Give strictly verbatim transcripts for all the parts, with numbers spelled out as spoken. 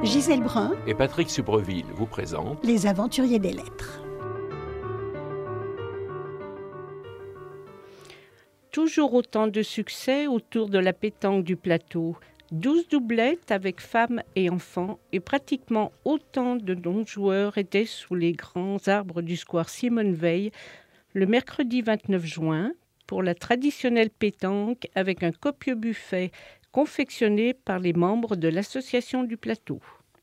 Gisèle Brun et Patrick Subreville vous présentent Les Aventuriers des Lettres. Toujours autant de succès autour de la pétanque du plateau. Douze doublettes avec femmes et enfants et pratiquement autant de non-joueurs étaient sous les grands arbres du square Simone Veil le mercredi vingt-neuf juin pour la traditionnelle pétanque avec un copieux buffet confectionné par les membres de l'association du plateau.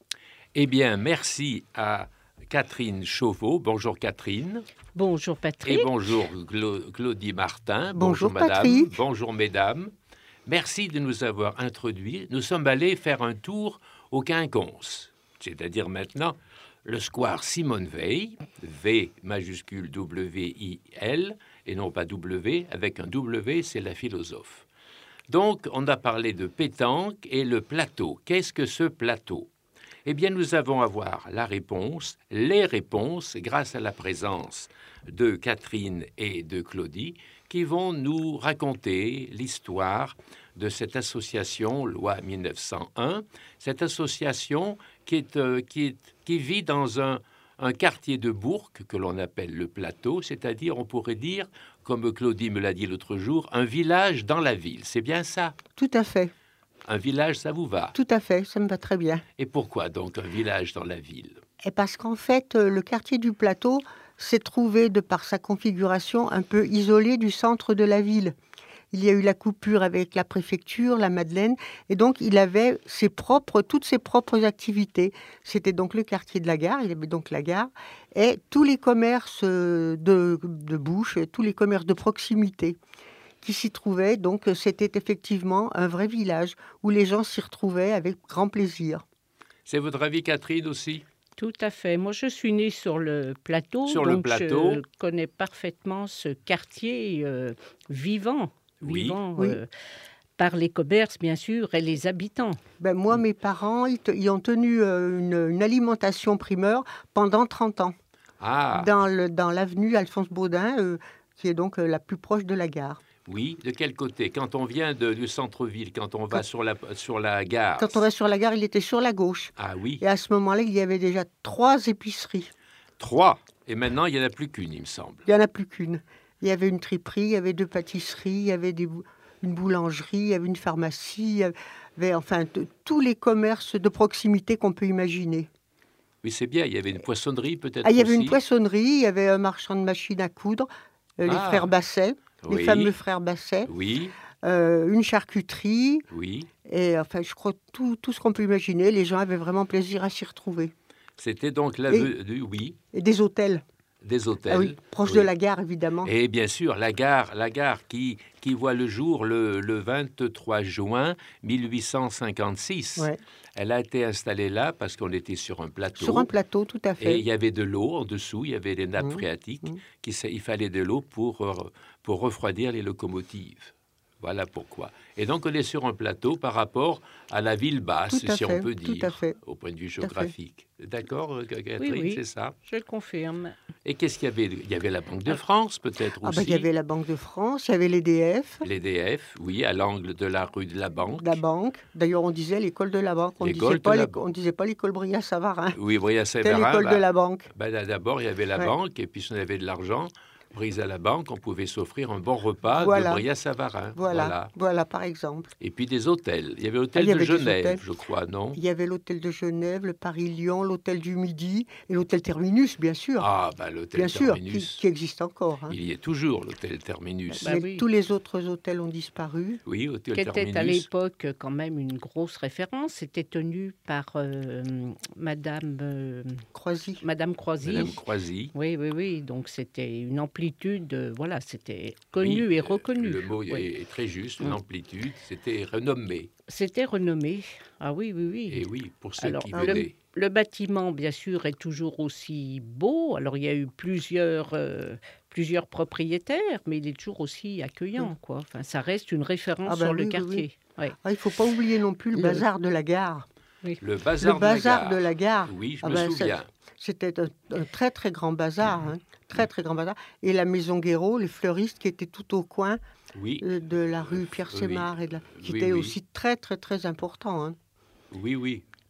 Eh bien, merci à Catherine Chauveau. Bonjour Catherine. Bonjour Patrick. Et bonjour Glo- Claudie Martin. Bonjour, bonjour madame. Patrick. Bonjour mesdames. Merci de nous avoir introduits. Nous sommes allés faire un tour au Quinconce, c'est-à-dire maintenant le square Simone Veil, V majuscule W I L, et non pas W, avec un W, c'est la philosophe. Donc, on a parlé de pétanque et le plateau. Qu'est-ce que ce plateau ? Eh bien, nous allons avoir la réponse, les réponses, grâce à la présence de Catherine et de Claudie, qui vont nous raconter l'histoire de cette association loi mille neuf cent un, cette association qui, est, euh, qui, est, qui vit dans un, un quartier de Bourg que l'on appelle le plateau, c'est-à-dire, on pourrait dire, comme Claudie me l'a dit l'autre jour, un village dans la ville. C'est bien ça ? Tout à fait, Un village, ça vous va ? tout à fait, ça me va très bien. Et pourquoi donc un village dans la ville ? Et parce qu'en fait, euh, le quartier du plateau s'est trouvé, de par sa configuration, un peu isolé du centre de la ville. Il y a eu la coupure avec la préfecture, la Madeleine, et donc il avait ses propres, toutes ses propres activités. C'était donc le quartier de la gare, il y avait donc la gare, et tous les commerces de, de bouche, tous les commerces de proximité qui s'y trouvaient. Donc c'était effectivement un vrai village où les gens s'y retrouvaient avec grand plaisir. C'est votre avis, Catherine, aussi ? Tout à fait. Moi, je suis née sur le plateau, Sur le donc plateau. je connais parfaitement ce quartier euh, vivant, Oui. vivant Oui. euh, par les commerces, bien sûr, et les habitants. Ben moi, mes parents, ils, te- ils ont tenu euh, une, une alimentation primeur pendant trente ans, Ah, dans, le, dans l'avenue Alphonse Baudin, euh, qui est donc euh, la plus proche de la gare. oui. De quel côté ? Quand on vient de- du centre-ville, quand on va Quand- sur, la, sur la gare. Quand on va sur la gare, il était sur la gauche. Ah oui, Et à ce moment-là, il y avait déjà trois épiceries. trois. Et maintenant, il n'y en a plus qu'une, il me semble. Il n'y en a plus qu'une. Il y avait une triperie, il y avait deux pâtisseries, il y avait des bou- une boulangerie, il y avait une pharmacie, il y avait enfin de- tous les commerces de proximité qu'on peut imaginer. Oui, c'est bien. Il y avait une poissonnerie, peut-être Ah, il y avait aussi. une poissonnerie, il y avait un marchand de machines à coudre, euh, les Ah. frères Basset, les Oui. fameux frères Basset, Oui, euh, une charcuterie, oui. et enfin, je crois tout, tout ce qu'on peut imaginer. Les gens avaient vraiment plaisir à s'y retrouver. C'était donc l'aveu du oui, Et des hôtels, des hôtels. ah oui, proches Oui. de la gare, évidemment. Et bien sûr, la gare, la gare qui, qui voit le jour le, le vingt-trois juin mille huit cent cinquante-six. Ouais. Elle a été installée là parce qu'on était sur un plateau. Sur un plateau, tout à Et fait. il y avait de l'eau en dessous, il y avait des nappes Mmh, phréatiques, mmh. qui, sa- il fallait de l'eau pour, euh, pour refroidir les locomotives. Voilà pourquoi. Et donc on est sur un plateau par rapport à la ville basse, Tout à si on fait, peut tout dire, à fait. au point de vue à fait. géographique. D'accord, euh, Catherine, Oui, oui. c'est ça. Je le confirme. Et qu'est-ce qu'il y avait ? Il y avait la Banque de France, peut-être Ah aussi. ben, il y avait la Banque de France, il y avait l'E D F, L'E D F, oui, à l'angle de la rue de la Banque. la banque. D'ailleurs, on disait l'école de la banque. On L'école disait pas de la l'éco- on disait pas l'école Brillat-Savarin. Oui, Bria C'était Séverin. l'école bah, de la banque. bah, là, d'abord, il y avait la Ouais. banque, et puis si on avait de l'argent pris à la banque, on pouvait s'offrir un bon repas Voilà. de Bria-Savarin. Voilà, voilà, par exemple. Et puis des hôtels. Il y avait l'hôtel Ah, il y de avait des Genève, hôtels. je crois, non ? Il y avait l'hôtel de Genève, le Paris-Lyon, l'hôtel du Midi et l'hôtel Terminus, bien sûr. Ah, bah, l'hôtel bien sûr, qui, Terminus. qui existe encore. hein. Il y est toujours, l'hôtel Terminus. Bah Mais oui. tous les autres hôtels ont disparu. Oui, hôtel Qui était Terminus. à l'époque quand même une grosse référence. C'était tenu par euh, Madame, euh, Croisy. Madame Croisy. Madame Croisy. Oui, oui, oui. Donc c'était une amplitude, euh, voilà, c'était connu Oui, et euh, reconnu. Le mot Oui. est, est très juste, Mm. l'amplitude. C'était renommé. C'était renommé. Ah oui, oui, oui. Et oui, pour ceux Alors, qui le- venaient. Le bâtiment, bien sûr, est toujours aussi beau. Alors, il y a eu plusieurs, euh, plusieurs propriétaires, mais il est toujours aussi accueillant, quoi. Enfin, ça reste une référence Ah ben sur oui, le oui, quartier. Ouais. Ah, il ne faut pas oublier non plus le, Le- bazar de la gare. Le bazar, le bazar de de la la gare. gare. Oui, je Ah me ben, ça- souviens. C'était un, un très très grand bazar, hein. très très grand bazar. Et la maison Guéraud, les fleuristes qui étaient tout au coin Oui, euh, de la rue Euh, Pierre oui. Sémard, et de la- qui Oui, était oui. aussi très très très important. hein. oui, oui.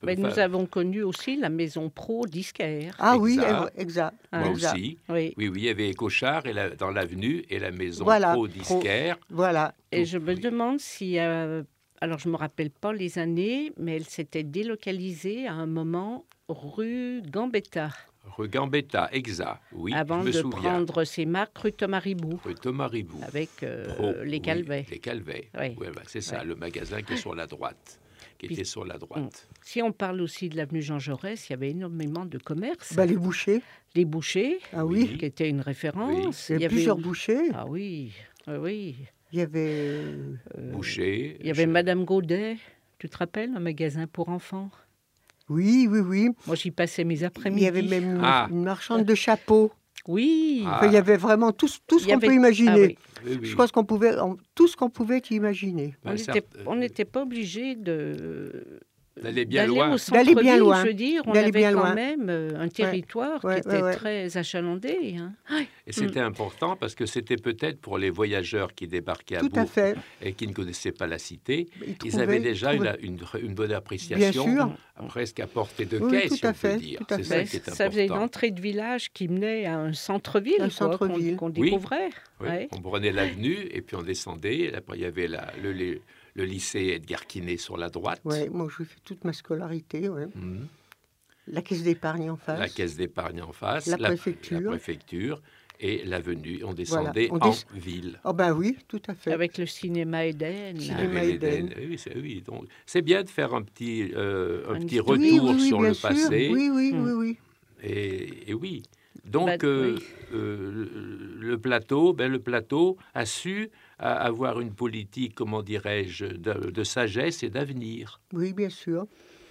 Mais enfin, nous avons connu aussi la maison pro disquaire. Ah oui, Exact. eh, exact. moi exact. aussi. Oui. Oui, oui, il y avait Écochard et la- dans l'avenue et la maison Voilà, pro disquaire. Voilà. Et Tout, je me oui. demande si, euh, alors je me rappelle pas les années, mais elle s'était délocalisée à un moment rue Gambetta, Rue Gambetta, exact. Oui, avant je me de souviens. prendre ses marques rue Thomas Ribou, Rue Thomas Ribou. avec euh, Pro, les oui, Calvets. les Calvets. Oui. Ouais, bah, c'est ça, Ouais. le magasin qui est sur la droite. Qui Puis- était sur la droite. Si on parle aussi de l'avenue Jean Jaurès, il y avait énormément de commerces. Bah, les bouchers. Les bouchers, Ah oui. Oui. qui étaient une référence. Il y avait plusieurs au- bouchers. Ah oui, ah oui. Il y avait. Euh, Boucher. il y avait je- Madame Gaudet, tu te rappelles, un magasin pour enfants. Oui, oui, oui. Moi, j'y passais mes Il après-midi. y avait même une, Ah. une marchande de chapeaux. Oui. Ah. Enfin, il y avait vraiment tout, ce- tout ce Il y qu'on avait- peut imaginer. Ah oui. Oui, oui. Je crois qu'on pouvait, on- tout ce qu'on pouvait imaginer. Bah, On certes, n'était euh, on n'était pas obligé de D'aller bien d'aller loin. au D'aller bien centre-ville, loin. je veux dire, on D'aller avait bien quand loin. même euh, un territoire ouais, qui ouais, était ouais. très achalandé. Hein. Et c'était Mm. important parce que c'était peut-être pour les voyageurs qui débarquaient à Tout à Bourg fait. et qui ne connaissaient pas la cité. Ils Ils trouvaient- avaient déjà ils une, trouvaient- une, une bonne Bien appréciation, sûr. presque à portée de Oui, caisse, tout si à on fait, peut dire. tout à C'est fait. ça Ben, qui est ça faisait une important. entrée de village qui menait à un centre-ville, Un quoi, qu'on- centre-ville. qu'on Oui. découvrait. Oui, Ouais. on prenait l'avenue et puis on descendait. Après, il y avait la- le, le- le lycée Edgar Quinet sur la droite. Ouais, moi, j'ai fait toute ma scolarité. Ouais. Mhm. La caisse d'épargne en face. La caisse d'épargne en face, La la préfecture. la préfecture et l'avenue. On descendait on en des- ville. Oh ben oui, tout à fait. Avec le cinéma Eden. Il y là. Cinéma avait Eden. l'Éden. Oui, c'est oui, donc c'est bien de faire un petit, euh, un Un petit petit- retour Oui, oui, oui, sur bien le sûr. passé. Oui, oui, Hmm. oui, oui. Et, et oui. Donc, Bah, euh, oui. euh, le, le plateau, ben, le plateau a su a- avoir une politique, comment dirais-je, de, de sagesse et d'avenir. Oui, bien sûr.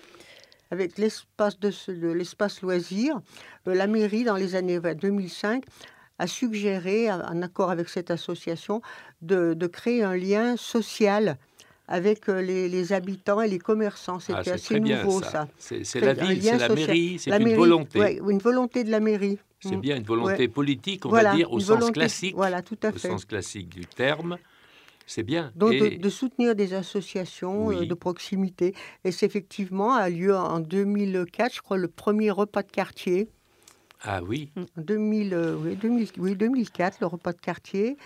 Avec l'espace de, ce- de l'espace loisir, euh, la mairie, dans les années vingt- deux mille cinq, a suggéré, en en accord avec cette association, de, de créer un lien social avec euh, les, les habitants et les commerçants. C'était Ah, c'est assez très bien nouveau, ça. ça. C'est c'est Très- la un ville, lien c'est la social. mairie, c'est La une mairie, volonté. ouais, une volonté de la mairie. C'est Mm. bien une volonté Ouais. politique, on Voilà, va dire, au une sens volonté- classique. Voilà, tout à Au fait. sens classique du terme. C'est bien. Donc Et- de, de soutenir des associations euh, Oui. de proximité. Et c'est effectivement a lieu en deux mille quatre, je crois, le premier repas de quartier. Ah oui, En deux mille, euh, oui, deux mille, oui, deux mille quatre, le repas de quartier.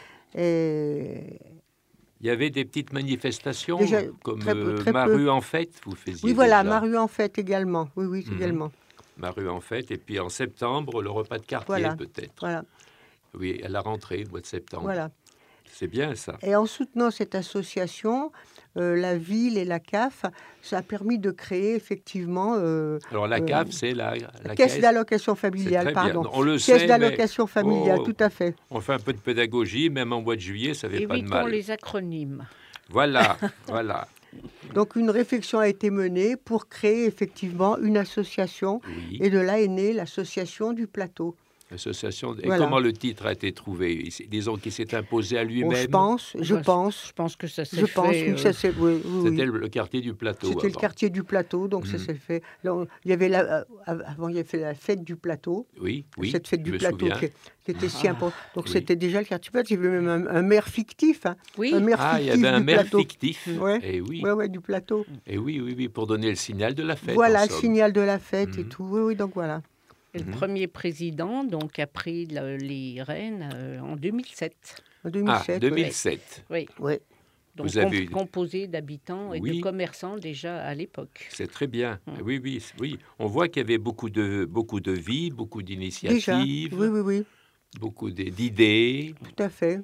Et... il y avait des petites manifestations, Déjà, comme très peu, euh, très Ma peu. rue en fête, vous faisiez Oui, voilà, déjà. Maru en fête également. Oui, oui, Mhm. également. Ma rue en fête, et puis en septembre, le repas de quartier, Voilà. peut-être. Voilà, Oui, à la rentrée, le mois de septembre. voilà. C'est bien ça. Et en soutenant cette association, euh, la ville et la C A F, ça a permis de créer effectivement euh, Alors la Euh, C A F, c'est la, la caisse d'allocation C'est familiale, très bien. pardon. On le Caisse sait, mais d'allocation familiale, Oh. tout à fait. on fait un peu de pédagogie, même en mois de juillet, ça fait pas de Évitons mal. les acronymes. Voilà, voilà. Donc une réflexion a été menée pour créer effectivement une association. Oui, Et de là est née l'association du plateau. l'association. Et Voilà. comment le titre a été trouvé? Il- Disons qu'il s'est imposé à Bon, lui-même. je pense, je Bah, pense, Je pense que ça s'est je pense, fait. oui, euh, ça c'est, oui, oui, oui. C'était le, le quartier du plateau. C'était le avant. quartier du plateau, donc ça Mhm. s'est fait. Là, on- il y avait la, euh, avant, il y avait la fête du plateau, Oui, oui. cette fête je du me plateau souviens. qui, qui était si Ah, importante. Donc oui. c'était déjà le quartier du plateau. Il y avait même un, un maire fictif, hein, Oui, un maire Ah, il y fictif avait un du maire plateau. fictif. Ouais. Et oui, Ouais, ouais, du plateau. et oui, oui, oui, pour donner le signal de la fête. Voilà, en le somme. signal de la fête et Mhm. tout. Oui, oui, donc voilà. et le Mhm. premier président donc, a pris le- les rênes euh, en deux mille sept. En Ah, deux mille sept. deux mille sept. Oui. Ouais. Donc Vous avez com- eu- composé d'habitants et Oui. de commerçants déjà à l'époque. C'est très bien. Mhm. Oui, oui, c- oui. On voit qu'il y avait beaucoup de, beaucoup de vie, beaucoup Déjà. d'initiatives, Oui, oui, oui, beaucoup d- d'idées. tout à fait.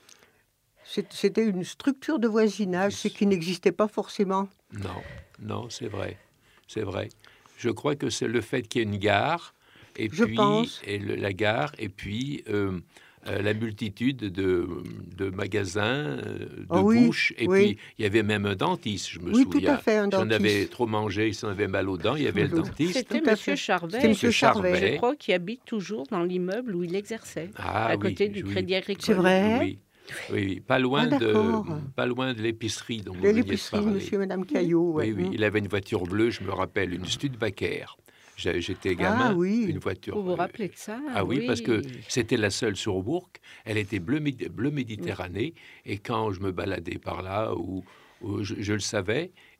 C'est- C'était une structure de voisinage, ce qui n'existait pas forcément. Non, non, c'est vrai. C'est vrai. Je crois que c'est le fait qu'il y ait une gare, et Je puis pense. et le- la gare, et puis euh, euh, la multitude de, de magasins, euh, de Ah oui, bouches, et oui. puis il y avait même un dentiste, je me Oui, tout souviens. à fait, un J'en avais dentiste. trop mangé, il s'en avait mal aux dents, il y avait le Tout- dentiste. C'était tout à Monsieur fait. Charvet, C'était Monsieur Charvet. je crois, qui habite toujours dans l'immeuble où il exerçait, Ah, à oui, côté du oui. Crédit Agricole. C'est vrai. Oui, oui, oui. Pas loin Ah, de, d'accord. pas loin de l'épicerie dont vous De veniez de l'épicerie, parler. monsieur et madame Caillot. Oui, ouais. oui, Mm. il avait une voiture bleue, je me rappelle, une Studebaker. J'ai- J'étais gamin, Ah oui. une voiture. Vous vous euh, rappelez de ça? Ah oui, parce que c'était la seule sur Bourg. Elle était bleu, Médi- bleu Méditerranée. Et quand je me baladais par là, ou, ou je, je le savais,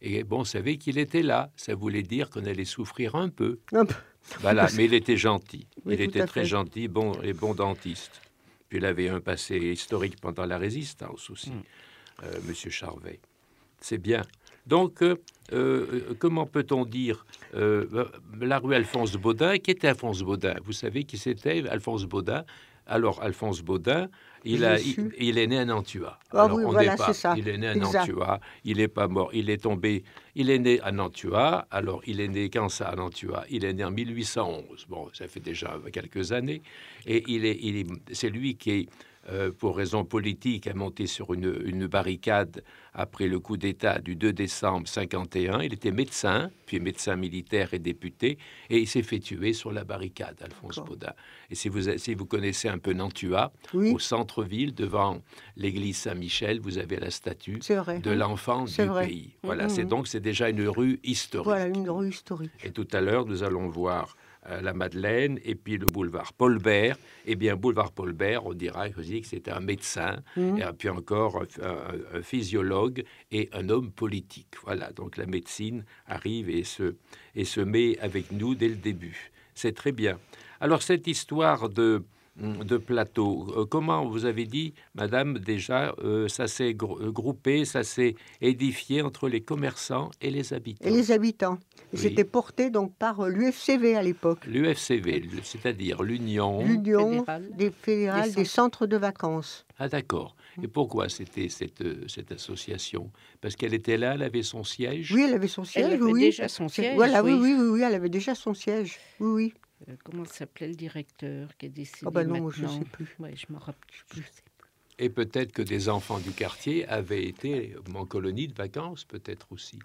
Et bon, on savait qu'il était là. Ça voulait dire qu'on allait souffrir un peu. Un peu. Voilà, mais il était gentil. Oui, il tout était à très fait. gentil, bon et bon dentiste. Puis il avait un passé historique pendant la Résistance aussi, Mm. euh, Monsieur Charvet. C'est bien. Donc, euh, euh, comment peut-on dire euh, la rue Alphonse Baudin? Qui était Alphonse Baudin? Vous savez qui c'était, Alphonse Baudin? Alors, Alphonse Baudin, il, a, il, Jésus. il est né à Nantua. Ah Alors, oui, on voilà, n'est pas. c'est ça. Il est né à Exact. Nantua. Il n'est pas mort. Il est tombé. Il est né à Nantua. Alors, il est né quand ça à Nantua? Il est né en mille huit cent onze. Bon, ça fait déjà quelques années. Et il est, il est, c'est lui qui est, euh, pour raison politique, a monté sur une, une barricade après le coup d'État du deux décembre cinquante et un. Il était médecin, puis médecin militaire et député, et il s'est fait tuer sur la barricade, Alphonse D'accord. Baudin. Et si vous, si vous connaissez un peu Nantua, Oui, au centre-ville, devant l'église Saint-Michel, vous avez la statue c'est vrai. de l'enfant C'est du vrai. pays. Voilà, Mhm. c'est donc c'est déjà une rue historique. Voilà, une rue historique. Et tout à l'heure, nous allons voir euh, la Madeleine et puis le boulevard Paul Bert. Eh bien, boulevard Paul Bert, on dira aussi que c'était un médecin, Mhm. et puis encore un, un- un physiologue et un homme politique. Voilà, donc la médecine arrive et se, et se met avec nous dès le début. C'est très bien. Alors, cette histoire de, de plateau, euh, comment vous avez dit, madame, déjà, euh, ça s'est gr- euh, groupé, ça s'est édifié entre les commerçants et les habitants. Et les habitants. Et Oui. c'était porté donc par l'U F C V à l'époque. L'U F C V, le- c'est-à-dire l'Union. L'Union Fédérale. des fédérales Des des centres de vacances. Ah, d'accord. Et pourquoi c'était cette, euh, cette association? Parce qu'elle était là, elle avait son siège. Oui, elle avait son siège, Elle avait oui. déjà son C'est- siège. Voilà, oui. oui. Oui, oui, oui, elle avait déjà son siège. Oui, oui. Euh, comment s'appelait le directeur qui est décédé Ah ben non, moi, je ne maintenant sais plus. Ouais, je me rappelle plus. Et peut-être que des enfants du quartier avaient été en colonie de vacances, peut-être aussi.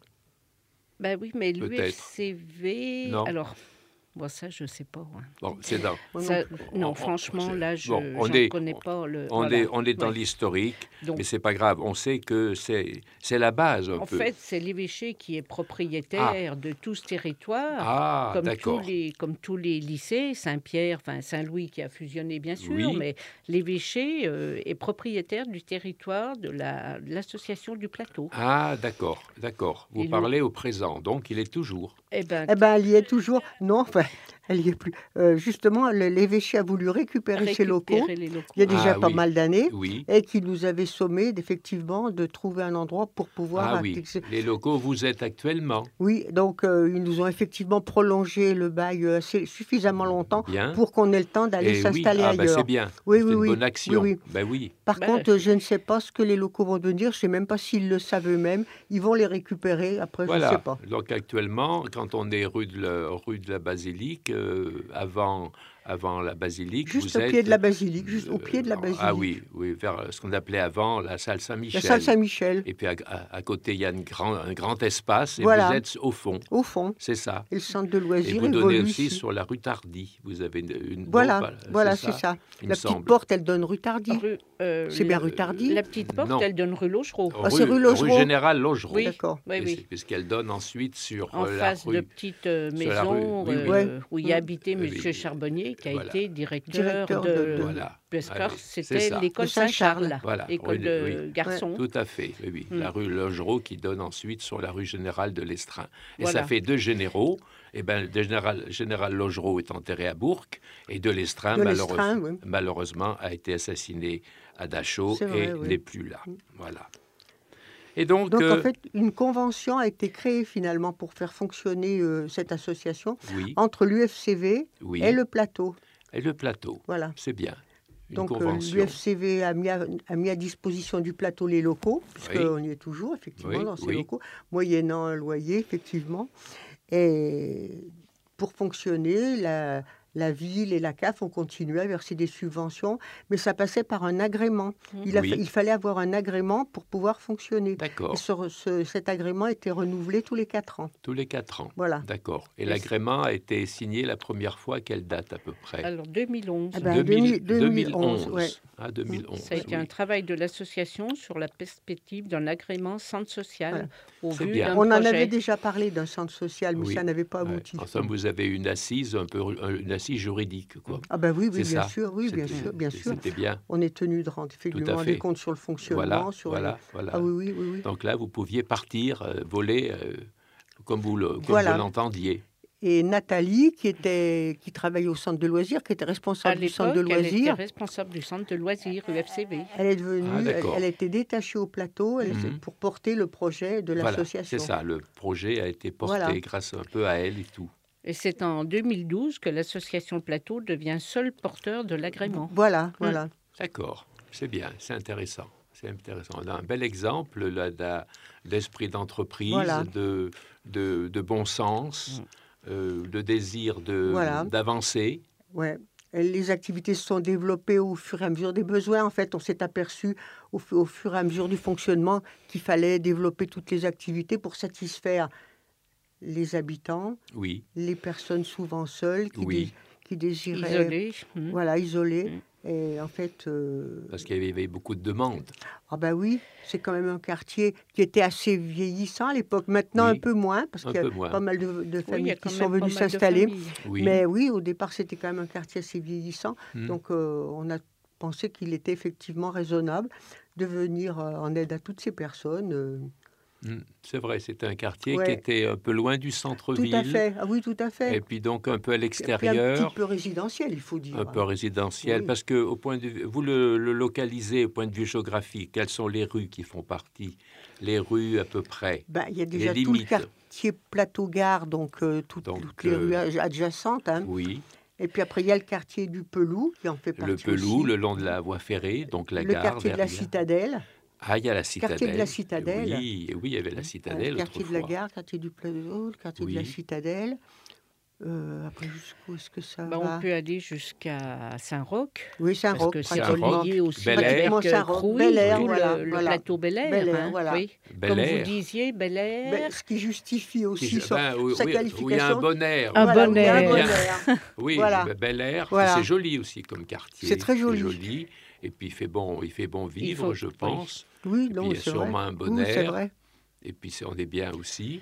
Ben oui, mais Peut-être. l'U F C V. Non. Alors, moi, ça, je sais pas. ouais. Bon, c'est dans. Moi non Ça- plus. non, On- on- franchement, c'est- là, je bon, on ne est- connais pas le. On, voilà. est, on est dans Ouais. l'historique, Donc, mais c'est pas grave. On sait que c'est c'est la base un en peu. fait, c'est l'évêché qui est propriétaire de tout ce territoire. ah, Comme tous, d'accord. les, comme tous les lycées, Saint-Pierre, enfin Saint-Louis qui a fusionné bien sûr, Oui. mais l'évêché euh, est propriétaire du territoire de la- de l'association du plateau. Ah, d'accord, d'accord. Vous Et le- parlez au présent, donc il est toujours. Eh ben, Eh ben, elle y est toujours. Non, enfin, elle y est plus. Euh, justement, le- l'évêché a voulu récupérer ses locaux récupérer les locaux. il y a déjà Ah pas oui. mal d'années Oui. et qui nous avait sommé effectivement de trouver un endroit pour pouvoir. Ah oui. acti- Les locaux où vous êtes actuellement. Oui, donc euh, ils nous ont effectivement prolongé le bail euh, assez, suffisamment longtemps Bien. pour qu'on ait le temps d'aller Eh oui. s'installer Ah, ben, ailleurs. c'est bien. Oui, c'est oui, une oui. bonne action. Oui, oui. Ben oui. Par Ben, contre, je ne sais pas ce que les locaux vont devenir. Je ne sais même pas s'ils le savent eux-mêmes. Ils vont les récupérer. Après, je ne sais Voilà. pas. Donc actuellement, quand on est rue de la, rue de la Basilique, euh, avant, avant la Basilique, Juste vous au êtes, pied de la basilique, juste au euh, pied de la basilique. Ah oui, oui, vers ce qu'on appelait avant la salle La Saint-Michel. salle Saint-Michel, Et puis à, à- à côté, il y a une grand, un grand espace et Voilà. vous êtes au fond. au fond. C'est ça. Et le centre de Et loisirs vous donnez évolue aussi ici. sur la rue Tardy. Vous avez une. une- Voilà, non, pas- voilà, c'est ça. il me La petite semble. porte, elle donne rue Tardy. Rue, euh, C'est bien le- rue Tardy. La petite porte, Non. elle donne rue Lochereau. Ah, c'est rue Logereau. Générale Logereau. Oui, D'accord. oui, Et oui. c'est- Puisqu'elle donne ensuite sur En euh, la face rue. de petites euh, sur la rue, maisons oui, oui. euh, Ouais. où il y a Mm. habité Oui, M. oui. Charbonnier, qui a Voilà. été directeur, Directeur de... de- de- Voilà. Parce que Allez, c'est c'était ça. l'école De Saint-Charles. Saint-Charles, Voilà, école oui, de oui. garçons. Tout à fait, oui, oui. Mm. La rue Logereau qui donne ensuite sur la rue Générale de l'Estrin. Et Voilà. ça fait deux généraux. Et ben, le général, général Logereau est enterré à Bourg et de l'Estrin, De malheureusement, l'Estrin, oui. malheureusement, a été assassiné à Dachau C'est vrai, et oui. n'est plus là. Voilà. Et donc, Donc, euh, en fait, une convention a été créée finalement pour faire fonctionner euh, cette association oui, entre l'U F C V oui. et le plateau. Et le plateau, Voilà. c'est bien. Une Donc, convention. l'U F C V a mis à, a mis à disposition du plateau les locaux, puisqu'on y est toujours, effectivement, Oui, dans ces oui. locaux, moyennant un loyer, effectivement. Et pour fonctionner, la, la ville et la C A F ont continué à verser des subventions, mais ça passait par un agrément. Il, a Oui. fa- il fallait avoir un agrément pour pouvoir fonctionner. D'accord, Et ce- ce- cet agrément était renouvelé tous les quatre ans. tous les quatre ans. Voilà. D'accord. Et Et l'agrément a été signé la première fois à quelle date à peu près Alors, deux mille onze. Ah ben, deux mille- deux mille onze, ouais. Ah, deux mille onze. Ça a été un oui. travail de l'association sur la perspective d'un agrément centre social Voilà. au C'est vu bien. d'un On en projet. avait déjà parlé d'un centre social, mais Oui. ça n'avait pas Ouais. abouti. En somme, vous avez une assise, un peu, une diplomatie juridique, quoi. Ah ben oui, oui, C'est bien ça. sûr, oui, bien C'était- sûr, bien sûr. C'était bien. On est tenu de rendre effectivement fait. des comptes sur le fonctionnement, Voilà, sur voilà, les... voilà. Ah oui, oui, oui, oui. Donc là, vous pouviez partir, euh, voler, euh, comme vous le- comme Voilà. vous l'entendiez. Et Nathalie, qui, était, qui travaillait au centre de loisirs, qui était À responsable du centre de l'époque, elle était loisirs, responsable du centre de loisirs U F C V. elle est devenue, Ah, elle, d'accord. elle a été détachée au plateau elle, Mhm. pour porter le projet de Voilà, l'association. c'est ça. Le projet a été porté Voilà. grâce un peu à elle et tout. Et c'est en deux mille douze que l'association Plateau devient seul porteur de l'agrément. Voilà, voilà. D'accord, c'est bien, c'est intéressant. C'est intéressant. On a un bel exemple là, d'a- d'esprit d'entreprise, Voilà. de, de, de bon sens, euh, de désir de, Voilà. d'avancer. Ouais. Et les activités se sont développées au fur et à mesure des besoins. En fait, on s'est aperçu au, fu- au fur et à mesure du fonctionnement qu'il fallait développer toutes les activités pour satisfaire les habitants, Oui, les personnes souvent seules qui, Oui. dé- qui désiraient... Isolé. hmm. Voilà, isolées. Et en fait... euh, parce qu'il y avait beaucoup de demandes. Ah ben oui, c'est quand même un quartier qui était assez vieillissant à l'époque. Maintenant, Oui, un peu moins, parce un qu'il y a peu moins. pas mal de, de Oui, il y familles a qui quand sont même pas venues mal de s'installer. familles. Oui, Mais oui, au départ, c'était quand même un quartier assez vieillissant. Hmm. Donc, euh, on a pensé qu'il était effectivement raisonnable de venir euh, en aide à toutes ces personnes. euh. Hmm. C'est vrai, c'était un quartier Ouais. qui était un peu loin du Tout centre-ville. à fait. Ah oui, tout à fait. Et puis donc un peu à Et puis un l'extérieur. petit peu résidentiel, il faut dire. Un peu résidentiel, Oui. parce que au point de vue, vous le, le localisez au point de vue géographique. Quelles sont les rues qui font partie? Les rues à peu près. Ben, il y a déjà Les tout le limites. quartier Plateau-Gare, donc, euh, toutes, Donc, toutes les euh, rues ad- adjacentes. Hein. Oui, Et puis après, il y a le quartier du Pelou qui en fait partie le Pelou, aussi. le long de la voie ferrée, donc la le gare. quartier de la derrière. Citadelle, Ah, il y a la citadelle. quartier de la Citadelle. Oui, et oui, il y avait la euh, citadelle le quartier de la autrefois. gare, quartier du Plateau, le quartier de la Oui. Citadelle. Euh, après, jusqu'où est-ce que ça Bah, va on peut aller jusqu'à Saint-Roch. Oui, Parce Saint-Roch, que c'est pratiquement. relié aussi Bel Air. avec Pratiquement euh, Saint-Roch, Crouy, Bel Air, tout voilà, le, le voilà. plateau Bel Air. Bel Air, hein, voilà. oui. Bel Comme Air. vous disiez, Bel Air. Ben, ce qui justifie aussi Qui- son- ben, oui, sa oui, qualification. où il y a un bon air. Un Voilà, bon où il y a un air. bon Bien. air. Oui, Voilà. ben, Bel Air. Puis Voilà. c'est joli aussi comme quartier. C'est très joli. Et puis il fait bon, il fait bon vivre, faut- je oui. pense. Oui, Et non, puis, il y a c'est vrai. sûrement un bon Oui, c'est air. vrai. Et puis c'est- on est bien aussi.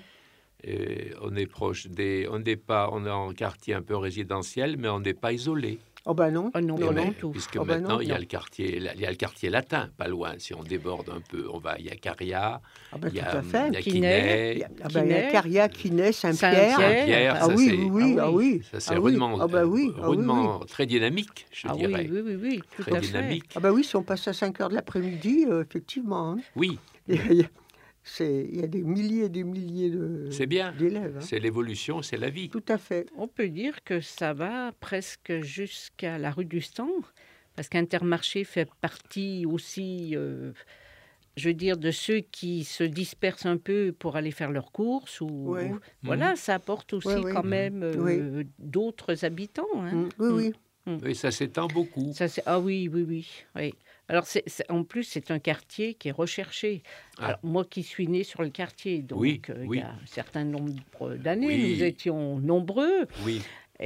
Et on est proche des, on n'est pas, on est en quartier un peu résidentiel, mais on n'est pas isolé. Oh ben non. Oh non, Et pas mais- du tout. puisque Oh ben maintenant non, il y a non. le quartier, il y a le quartier latin, pas loin. Si on déborde un peu, on va, il y a Caria, Ah ben il y tout a, à fait. il y a Quinet. Quinet, Il y a, ah ben, il y a Quinet. Caria, Quinet, Saint-Pierre. Saint-Pierre. Pierre, Ah ça oui, c'est, oui, oui, Ah ah oui. oui. ça c'est Ah oui. rudement, Ah ben oui, ah oui, rudement très dynamique, je Ah oui, dirais, oui, oui, oui, tout très à fait. dynamique. Ah ben oui, si on passe à cinq heures de l'après-midi, euh, effectivement. hein. Oui, Il y a- il y a- c'est- il y a des milliers et des milliers de- c'est bien. d'élèves. hein. C'est l'évolution, c'est la vie. Tout à fait. On peut dire que ça va presque jusqu'à la rue du Stand, parce qu'Intermarché fait partie aussi, euh, je veux dire, de ceux qui se dispersent un peu pour aller faire leurs courses. Ou, Ouais. ou- Voilà, ça apporte aussi Ouais, ouais. quand même euh, Oui. d'autres habitants. hein. Mm, Oui, oui. Oui, ça s'étend beaucoup. Ça, c'est- ah oui, oui, oui. oui. Alors, c'est, c'est- en plus, c'est un quartier qui est recherché. Ah. Alors, moi qui suis née sur le quartier, donc Oui, euh, il oui. y a un certain nombre d'années, Oui. nous étions nombreux. Oui,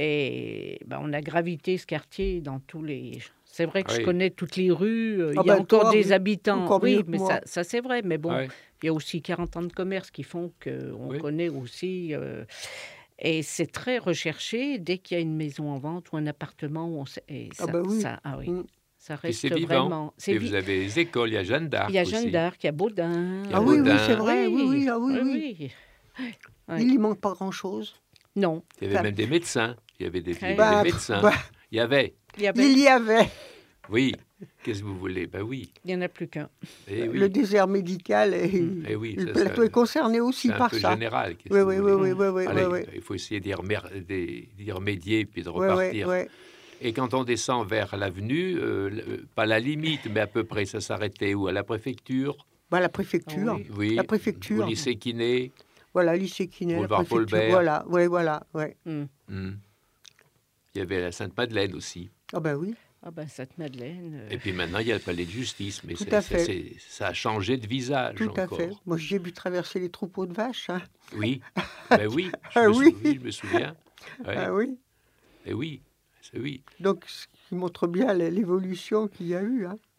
Et ben, on a gravité ce quartier dans tous les... C'est vrai que Oui. je connais toutes les rues, euh, il Ah y a ben, encore toi, des oui, habitants. encore Oui, mieux que mais moi. ça, ça, c'est vrai. Mais bon, ouais. il y a aussi quarante ans de commerce qui font qu'on Oui. connaît aussi... euh, et c'est très recherché. Dès qu'il y a une maison en vente ou un appartement, on sait- et Ah ça, ben oui. ça- ah oui, Mm. ça Puis reste c'est vivant. vraiment... C'est Et vi- vous avez les écoles, il y a Jeanne d'Arc Il y a aussi. Jeanne d'Arc, il y a Baudin. Il y a Ah oui, oui, Baudin. c'est vrai. Oui, oui, ah oui, oui. oui. Il n'y manque pas grand-chose. Non, Il y avait même des médecins. Il y avait des, il y avait Bah, des médecins. bah, Il y avait. il y avait... il y avait Oui. Qu'est-ce que vous voulez? Ben oui. Il n'y en a plus qu'un. Eh oui. le désert médical et Eh oui, le ça, plateau ça- est concerné aussi c'est un par peu ça. général. qu'est-ce Oui, que oui, vous oui, voulez. oui, oui, oui, Allez, oui, oui. il faut essayer d'y remer- d'y- d'y remédier puis de Oui, oui, repartir. oui. Et quand on descend vers l'avenue, euh, le- pas la limite, mais à peu près, ça s'arrêtait où? À la préfecture? Bah, la préfecture. Ah oui. Oui. La préfecture. Au lycée Quinet? Voilà, lycée Quinet, la Boulevard préfecture. Paulbert. Voilà, oui, voilà, ouais. Hmm. Hmm. Il y avait la Sainte-Madeleine aussi. Ah ben oui. Ah ben, Sainte-Madeleine... euh, Et puis maintenant, il y a le palais de justice. Mais Tout c'est- à c'est- fait. c'est- ça a changé de visage Tout à encore. fait. Moi, j'ai vu traverser les troupeaux de vaches. hein. Oui, ben oui, je, Ah me, sou- oui. oui, je me souviens. Ouais. Ah oui. Et oui, c'est oui. Donc, ce qui montre bien l- l'évolution qu'il y a eu. hein.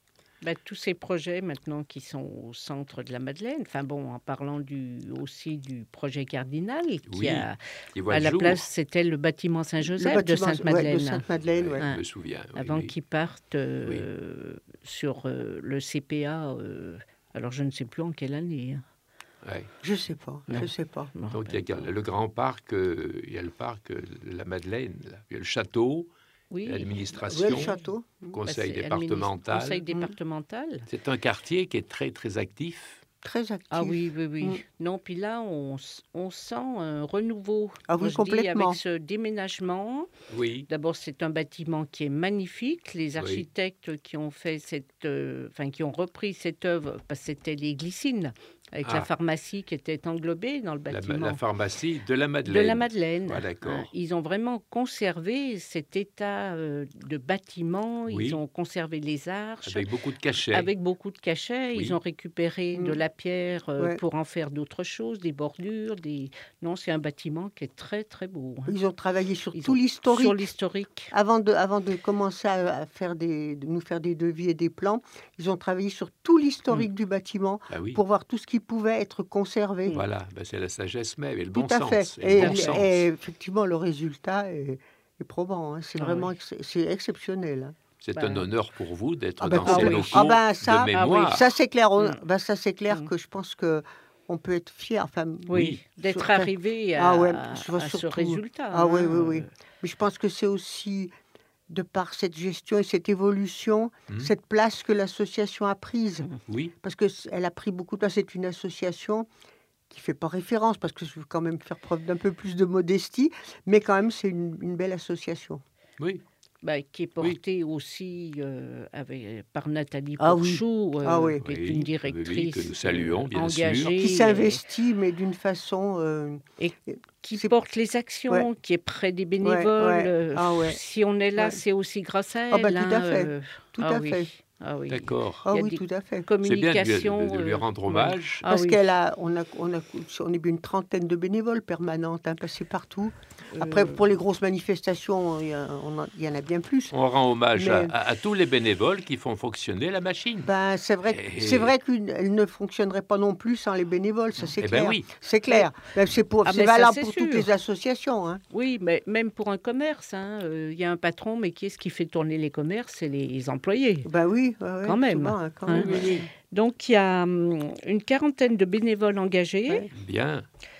Bah, tous ces projets maintenant qui sont au centre de la Madeleine, enfin bon, en parlant du, aussi du projet Cardinal, qui Oui, a, qui voit à le la jour. place, c'était le bâtiment Le Saint-Joseph de bâtiment, ouais, Sainte-Madeleine, de Sainte-Madeleine, ouais. Ouais, Hein. je me souviens. oui, avant oui. qu'ils partent euh, sur euh, le C P A. euh, alors, je ne sais plus en quelle année. hein. Ouais. Je sais pas, Non. je sais pas. Je me Donc, il y a rappelle pas. le grand parc, euh, il y a le parc euh, de la Madeleine, là. Il y a le château, Oui, l'administration, Ouais, le château. conseil bah, c'est départemental. administ- Conseil départemental. C'est un quartier qui est très, très actif. Très actif. Ah oui, oui, oui. Mm. Non, puis là, on, s- on sent un renouveau. Ah Moi, oui, je dis, complètement. avec ce déménagement, Oui, d'abord, c'est un bâtiment qui est magnifique. Les architectes qui ont fait cette, euh, enfin, qui ont repris cette œuvre, parce que c'était les glycines, avec Ah. la pharmacie qui était englobée dans le la, bâtiment. la pharmacie de la De Madeleine. la Madeleine. Ah, d'accord. Hein, ils ont vraiment conservé cet état euh, de bâtiment. Oui. Ils ont conservé les arches. Avec beaucoup de cachets. Avec beaucoup de cachets, Oui. ils ont récupéré de Mm. la pierre euh, Ouais. pour en faire d'autres choses, des bordures, des. Non, c'est un bâtiment qui est très très beau. hein. Ils ont travaillé sur Ils tout ont- l'historique. Sur l'historique. Avant de, avant de commencer à, à faire des, de nous faire des devis et des plans, ils ont travaillé sur tout l'historique Mm. du bâtiment Ah oui. pour voir tout ce qui pouvait être conservé. Voilà, ben, c'est la sagesse même et le Tout bon à sens. fait. Et Et, le bon et sens. effectivement, le résultat est, est probant. hein. C'est Ah vraiment oui. ex- c'est exceptionnel. hein. C'est Ben, un honneur pour vous d'être Ah ben, dans ces complètement. locaux Ah ben, ça- de Ah oui. mémoire. Ça, c'est clair. on- Mm. ben, ça, c'est clair Mm. que je pense que on peut être fier. Enfin, Oui, Oui. d'être Sur- arrivé à, Ah ouais, à je vois ce surtout- résultat. Ah oui, hein, oui, oui. euh, Mais je pense que c'est aussi, de par cette gestion et cette évolution, Mhm. cette place que l'association a prise. Oui, Parce qu'elle a pris beaucoup de place. C'est une association qui ne fait pas référence, parce que je veux quand même faire preuve d'un peu plus de modestie, mais quand même, c'est une, une belle association. oui. bah, qui est portée aussi euh, avec, par Nathalie Ah oui. Pourchou, euh, Ah oui. qui est Oui, une oui, directrice que nous saluons, bien sûr. engagée, Qui euh, s'investit, mais d'une façon... euh, qui c'est- porte les actions, Ouais. qui est près des bénévoles. ouais. euh, Ah ouais. Si on est là, Ouais. c'est aussi grâce à elle. Ah bah, tout à hein, fait. euh, Tout ah à oui. fait. Ah oui. D'accord. Ah Il y a oui, des tout à fait. C'est bien de lui, Communication. de lui euh, rendre ouais. hommage. Ah Parce oui. qu'elle a, on a, on a, on est une trentaine de bénévoles permanentes, hein, passés partout. Après, Euh, pour les grosses manifestations, il y, a- on en- il y en a bien plus. On rend hommage à, Mais- à- à tous les bénévoles qui font fonctionner la machine. Ben, c'est vrai, que- Et- c'est vrai qu'elle ne fonctionnerait pas non plus sans les bénévoles, ça c'est Eh clair. ben oui. C'est clair. Ben, c'est pour, Ah, c'est mais ça, valable c'est pour sûr. toutes les associations. Hein. Oui, mais même pour un commerce, hein, euh, il y a un patron, mais qui est-ce qui fait tourner les commerces? C'est les employés. Ben oui, ouais, ouais, Quand même. souvent, hein, quand Hein. même, oui, oui. Donc, il y a hum, une quarantaine de bénévoles engagés, Ouais. Bien.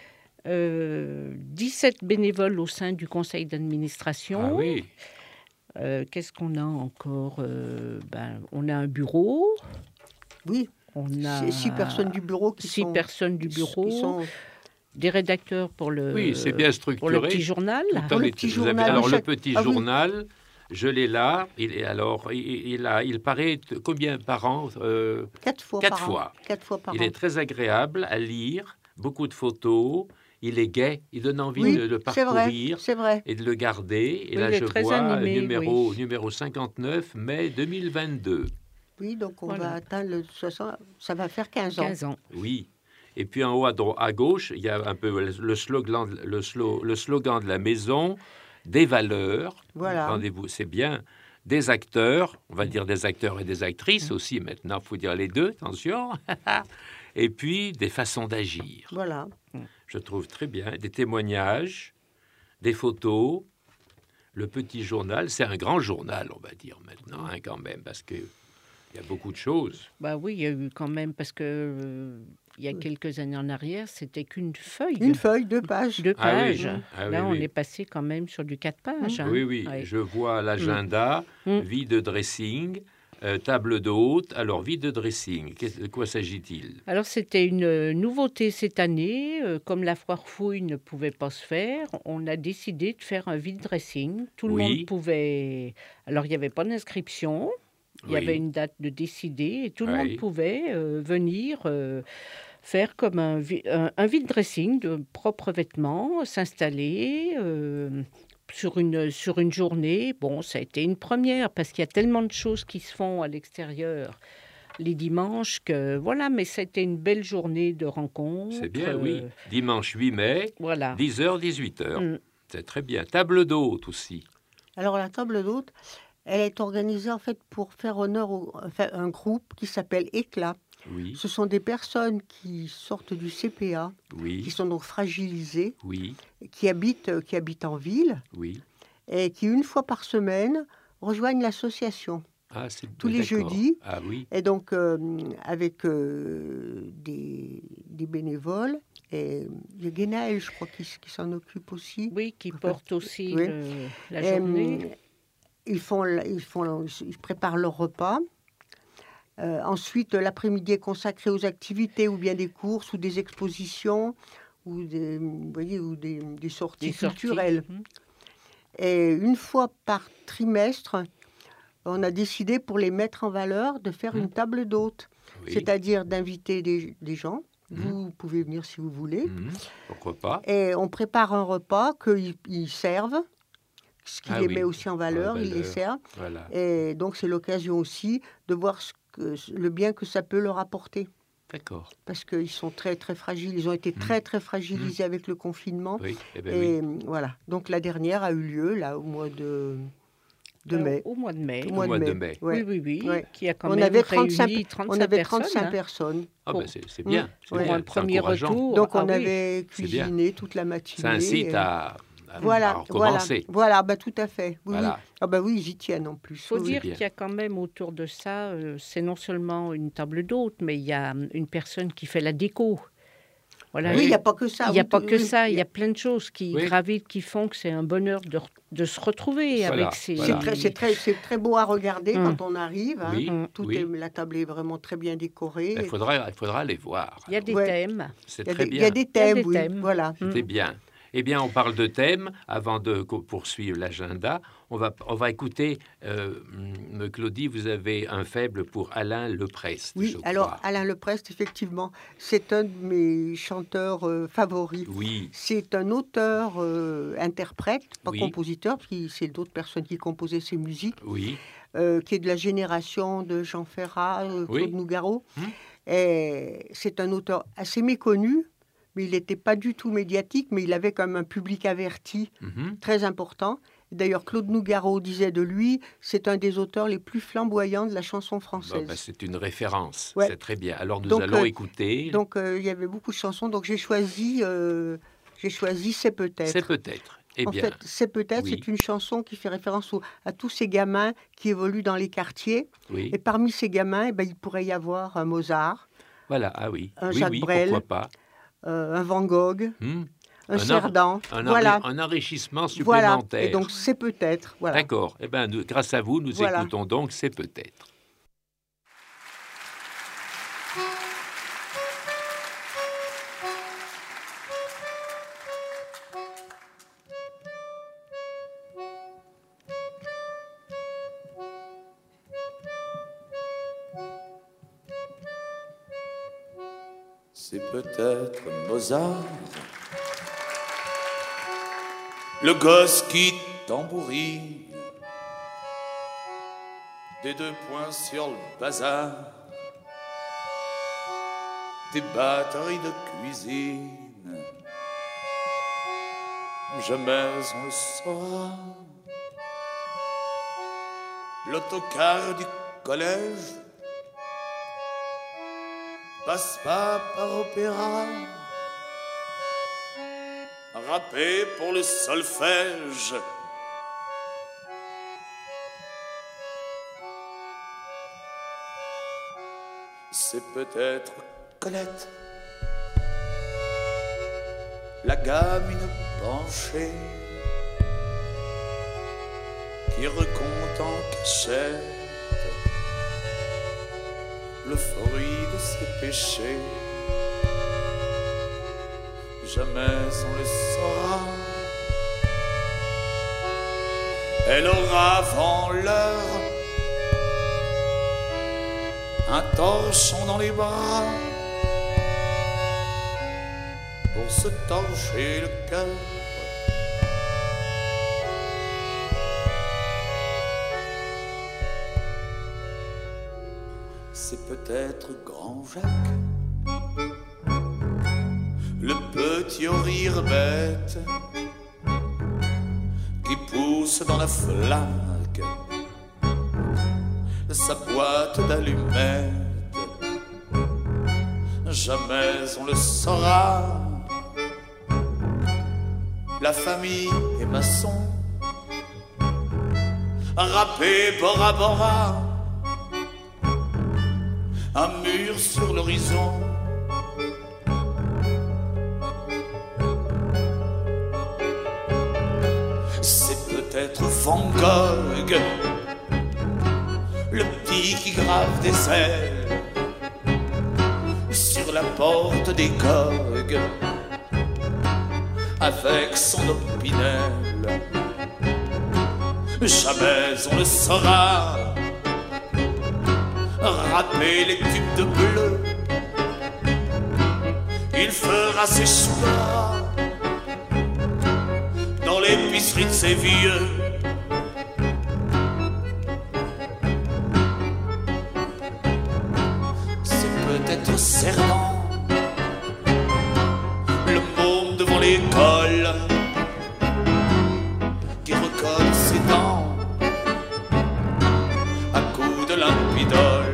euh, dix-sept bénévoles au sein du conseil d'administration. Ah oui. Euh, Qu'est-ce qu'on a encore? Euh, ben, On a un bureau. Oui, On a c'est six personnes du bureau qui six sont... personnes du qui bureau, sont- des rédacteurs pour le, Oui, c'est bien pour le structuré. petit journal. Tout Pour en le est- petit vous avez- journal, alors, chaque- le petit Ah oui. journal, je l'ai là. Il est, alors, il, il a, il paraît t- combien par an Euh, Quatre fois Quatre par fois. an. Quatre fois par Il an. est très agréable à lire, beaucoup de photos. Il est gai, il donne envie Oui, de le c'est vrai, parcourir c'est vrai. et de le garder. Et Oui, là, il est je très vois animé, numéro, oui. numéro cinquante-neuf, mai deux mille vingt-deux. Oui, donc on Voilà. va atteindre le soixante, ça va faire quinze ans. quinze ans. Oui. Et puis en haut à, dro- à gauche, il y a un peu le slogan, de- le slo- le slogan de la maison, des valeurs. Voilà. Rendez-vous, c'est bien. Des acteurs, on va dire des acteurs et des actrices aussi maintenant, il faut dire les deux, attention. Et puis des façons d'agir. Voilà. Je trouve très bien. Des témoignages, des photos, le petit journal. C'est un grand journal, on va dire maintenant, hein, quand même, parce qu'il y a beaucoup de choses. Bah oui, il y a eu quand même, parce que euh, il y a quelques années en arrière, c'était qu'une feuille. Une feuille, deux pages. Deux Ah oui. pages. Ah oui, Là, on oui. est passé quand même sur du quatre pages. hein. Oui, oui, Ouais. je vois l'agenda, Mm. vide dressing, euh, table d'hôte. Alors, vide dressing, qu'est- de quoi s'agit-il? Alors, c'était une euh, nouveauté cette année. euh, comme la foire fouille ne pouvait pas se faire, on a décidé de faire un vide dressing. Tout le Oui. monde pouvait. Alors, il n'y avait pas d'inscription. Il y Oui. avait une date de décider et tout le Oui. monde pouvait euh, venir euh, faire comme un, vi- un, un vide dressing de propres vêtements, s'installer euh, sur, une, sur une journée. Bon, ça a été une première parce qu'il y a tellement de choses qui se font à l'extérieur les dimanches que voilà, mais c'était une belle journée de rencontre. C'est bien, euh, oui. Dimanche huit mai, Voilà. dix heures, dix-huit heures. Mm. C'est très bien. Table d'hôte aussi. Alors la table d'hôte, Elle est organisée en fait pour faire honneur au, enfin, un groupe qui s'appelle Éclat. Oui, Ce sont des personnes qui sortent du C P A, qui oui, sont donc fragilisées, oui, qui habitent, euh, qui habitent en ville oui. et qui, une fois par semaine, rejoignent l'association. Ah, c'est Tous les d'accord. jeudis. Ah oui, Et donc, euh, avec euh, des, des bénévoles, et il y a Guénaël, je crois, qui, s- qui s'en occupe aussi. Oui, qui porte aussi Oui. le- la Et, journée. hum, ils, font, la- ils, font, la- ils préparent leur repas. Euh, ensuite, l'après-midi est consacré aux activités, ou bien des courses, ou des expositions, ou des, vous voyez, ou des, des sorties Des sorties. culturelles. Mhm. Et une fois par trimestre, on a décidé, pour les mettre en valeur, de faire Mhm. une table d'hôtes. oui. C'est-à-dire d'inviter des, des gens. Mhm. Vous pouvez venir si vous voulez. Mhm. Pourquoi pas? Et on prépare un repas qu'ils ils servent, ce qui Ah les oui, met aussi en valeur, ils les valeur. servent. Voilà. Et donc c'est l'occasion aussi de voir ce que, le bien que ça peut leur apporter. D'accord. Parce qu'ils sont très très fragiles, ils ont été Mhm. très très fragilisés avec le confinement. Oui, eh ben Et oui. voilà, donc la dernière a eu lieu là au mois de, de Euh, mai. Au mois de mai. Au Au mois mois de de mai. mai. Ouais. Oui, oui, oui. Ouais. Qui a quand On même avait trente-cinq réuni On trente-cinq avait personnes. trente-cinq hein, personnes. Ah Pour- ben c'est c'est bien. c'est pour bien, un c'est premier encourageant. retour. Donc Ah on oui. avait C'est bien. cuisiné toute la matinée. Ça incite et- à, à, à Voilà, voilà, recommencer. voilà, bah, tout à fait. Oui, Voilà. oui. Ah bah oui, ils y tiennent en plus. Il faut oui, oui. dire bien. qu'il y a quand même autour de ça, euh, c'est non seulement une table d'hôte, mais il y a hum, une personne qui fait la déco. Voilà. Oui, il n'y a pas que ça. Il n'y a oui, pas tout- que oui. ça, il y a plein de choses qui Oui. gravitent, qui font que c'est un bonheur de, re- de se retrouver Voilà, avec ces... C'est voilà. très, c'est très, c'est très beau à regarder Hum. quand on arrive. hein. Oui, Mm. Tout oui. est, la table est vraiment très bien décorée. Il faudra, il faudra les voir. Il y a des Ouais. thèmes. C'est Il y a très des, il y bien. a des Il y a thèmes, des oui. thèmes. Voilà. C'était Mm. bien. Eh bien, on parle de thèmes. Avant de co- poursuivre l'agenda, on va, on va écouter. Euh, hum, Claudie, vous avez un faible pour Alain Leprest. Oui, je alors crois. Alain Leprest, effectivement, c'est un de mes chanteurs euh, favoris. Oui, C'est un auteur, euh, interprète, pas Oui. compositeur, parce que c'est d'autres personnes qui composaient ses musiques, oui, euh, qui est de la génération de Jean Ferrat, euh, Oui. Claude Nougaro. Hum. Et c'est un auteur assez méconnu, mais il n'était pas du tout médiatique, mais il avait quand même un public averti mhm. très important. D'ailleurs, Claude Nougaro disait de lui, c'est un des auteurs les plus flamboyants de la chanson Bon, française. ben, c'est une référence. Ouais. C'est très bien. Alors, nous Donc, allons euh, écouter. Donc, euh, il y avait beaucoup de chansons, donc j'ai choisi, euh, j'ai choisi C'est peut-être. C'est peut-être. Eh En bien, fait, C'est peut-être, oui. c'est une chanson qui fait référence au- à tous ces gamins qui évoluent dans les quartiers. oui. Et parmi ces gamins, eh ben, il pourrait y avoir un Mozart, Voilà. Ah oui. un oui, Jacques oui, Brel. pourquoi pas. euh, un Van Gogh, Hum. un Un Cerdan. Un, Voilà, enri- un enrichissement voilà. supplémentaire. Et donc, c'est peut-être. Voilà. D'accord. Eh ben, nous- grâce à vous, nous Voilà. écoutons donc C'est peut-être. C'est peut-être Mozart, le gosse qui tambourine, des deux points sur le bazar, des batteries de cuisine. Jamais on le saura. L'autocar du collège passe pas par opéra, râpé pour le solfège. C'est peut-être Colette, la gamine penchée, qui recompte en cachette le fruit de ses péchés. Jamais on le saura. Elle aura avant l'heure un torchon dans les bras pour se torcher le cœur. C'est peut-être Grand Jacques, le petit au rire bête qui pousse dans la flaque sa boîte d'allumettes. Jamais on le saura. La famille est maçon, râpé Bora Bora, un mur sur l'horizon. C'est peut-être Van Gogh, le petit qui grave des ailes sur la porte des coques avec son opinel. Jamais on le saura. Râper les tubes de bleu, il fera ses choix dans l'épicerie de ses vieux. C'est peut-être Cerdan, le môme devant l'école, qui recolle ses dents à coups de limpidol.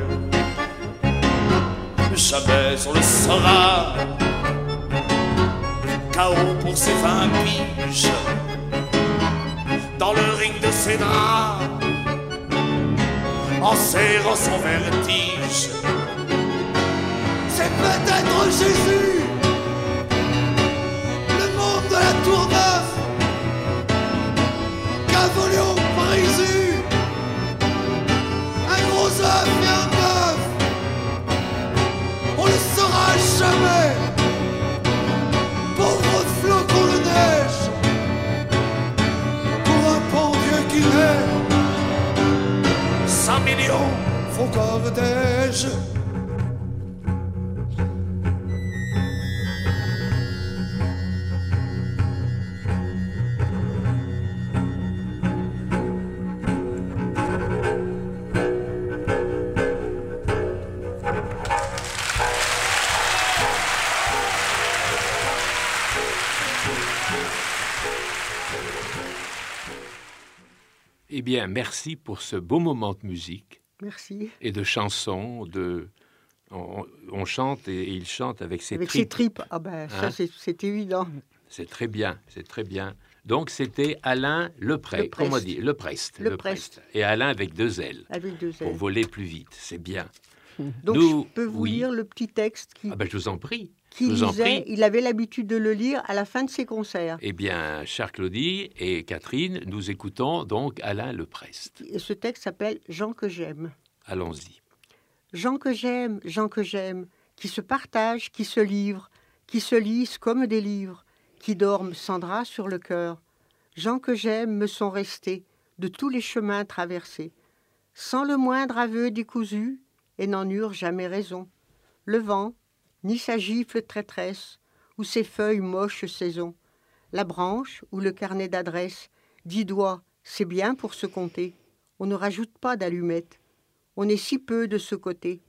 Jamais on le saura. K O pour ses vingt piges dans le ring de ses draps, en serrant son vertige. C'est peut-être Jésus, le môme de la Tour Neuf, qu'a volé au Parisu un gros œuf et un bœuf. On le saura jamais. Pauvre flocon de neige, pour un bon Dieu qui naît. Cinq millions font cortège. Eh bien, merci pour ce beau moment de musique. Merci. Et de chansons. De... On, on chante et, et il chante avec ses avec tripes. ses tripes. Ah ben, ça, Hein? c'est, c'est évident. C'est très bien, c'est très bien. Donc, c'était Alain Leprest. Leprest. Comment on dit Leprest. Leprest. Et Alain avec deux L. Avec deux Pour ailes. voler plus vite. C'est bien. Donc, Nous- je peux vous oui. lire le petit texte qui, Ah ben, je vous en prie. qui je vous en lisait. prie. Il avait l'habitude de le lire à la fin de ses concerts. Eh bien, chère Claudie et Catherine, nous écoutons donc Alain Leprest. Et ce texte s'appelle « Gens que j'aime ». Allons-y. Gens que j'aime, gens que j'aime, qui se partagent, qui se livrent, qui se lisent comme des livres, qui dorment sans drap sur le cœur. Gens que j'aime me sont restés de tous les chemins traversés, sans le moindre aveu décousu, et n'en eurent jamais raison. Le vent, ni sa gifle traîtresse, ou ses feuilles moches saison, la branche ou le carnet d'adresse, dix doigts, c'est bien pour se compter. On ne rajoute pas d'allumettes. On est si peu de ce côté.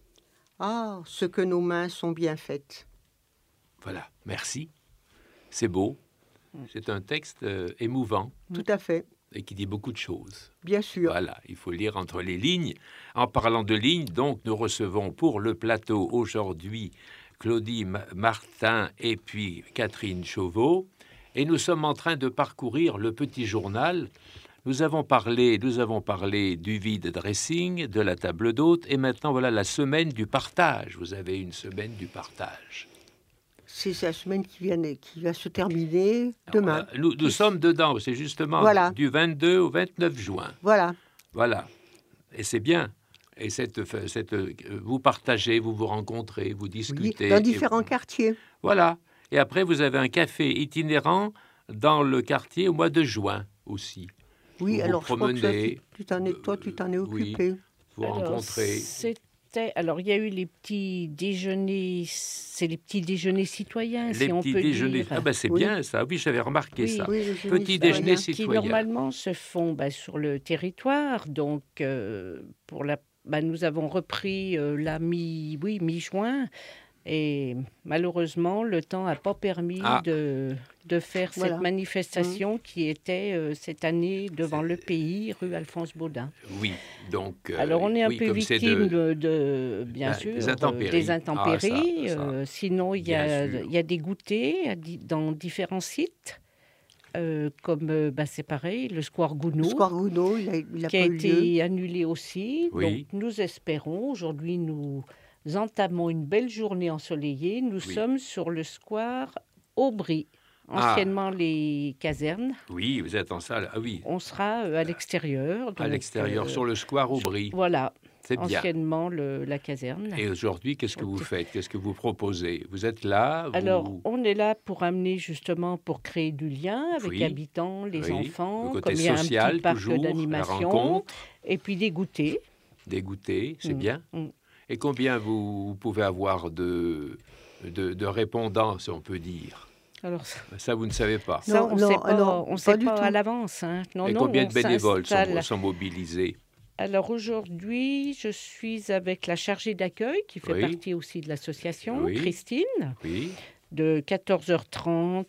Ah, ce que nos mains sont bien faites. Voilà, merci. C'est beau. C'est un texte euh, émouvant Tout à fait, et qui dit beaucoup de choses. bien sûr. Voilà, il faut lire entre les lignes. En parlant de lignes, donc, nous recevons pour le plateau aujourd'hui Claudie Ma- Martin et puis Catherine Chauveau. Et nous sommes en train de parcourir le petit journal. Nous avons parlé, nous avons parlé du vide dressing, de la table d'hôte, et maintenant voilà la semaine du partage. Vous avez une semaine du partage. C'est la semaine qui vient, qui va se terminer demain. Alors, nous, nous sommes dedans, c'est justement Voilà. du vingt-deux au vingt-neuf juin. Voilà, Voilà. Et c'est bien. Et cette, cette, vous partagez, vous vous rencontrez, vous oui, discutez. dans et différents vous- quartiers. Voilà. Et après, vous avez un café itinérant dans le quartier au mois de juin aussi. Oui, vous alors je crois que ça, promenez, tu- tu t'en es, toi, tu t'en es euh, oui. occupé. Vous Alors, rencontrez. C'était, alors, il y a eu les petits déjeuners, c'est les petits déjeuners citoyens, Les si on petits peut déjeuners. dire. Ah ben c'est Oui. bien ça. Oui, j'avais remarqué Oui. ça. Oui, le génie Petit citoyen. déjeuner qui citoyen. normalement se font bah, sur le territoire. Donc, euh, pour la, bah, nous avons repris euh, la mi, oui, mi-juin. Et malheureusement, le temps n'a pas permis Ah. de, de faire Voilà. cette manifestation qui était euh, cette année devant le pays, rue Alphonse Baudin. Oui, donc... euh, Alors, on est un oui, peu comme c'est victime de- de, de- bien Ah, sûr, des euh, intempéries. des Ah, intempéries. ça, ça. Euh, sinon, il y, Bien a, sûr. il y a des goûters à di- dans différents sites, euh, comme euh, bah, c'est pareil, le Square Le Gounod, Square Gounod, il a, il a qui pas a eu lieu. été annulé aussi. Oui. Donc, nous espérons, aujourd'hui, nous entamons une belle journée ensoleillée. Nous Oui. sommes sur le Square Aubry, Ah. anciennement les casernes. Oui, vous êtes en salle. Ah oui, On sera euh, à l'extérieur. à donc, l'extérieur, euh, sur le square Aubry. Voilà, C'est bien. anciennement le- la caserne. Et aujourd'hui, qu'est-ce que vous faites? Qu'est-ce que vous proposez? Vous êtes là vous- Alors, on est là pour amener justement, pour créer du lien avec Oui, les habitants, les oui, enfants, le côté comme il y a un social, petit parc toujours, la d'animation, rencontre, et puis des goûters. des goûters, c'est Mm, bien. mm. Et combien vous, vous pouvez avoir de, de, de répondants, si on peut dire? Alors, ça, Ça, vous ne savez pas. ça, Non, on ne non, sait pas, non, on pas sait du pas tout. à l'avance. Hein. Non, Et non, combien on de bénévoles sont, s'installe. sont mobilisés? Alors aujourd'hui, je suis avec la chargée d'accueil qui fait Oui. partie aussi de l'association, Oui. Christine, Oui, de quatorze heures trente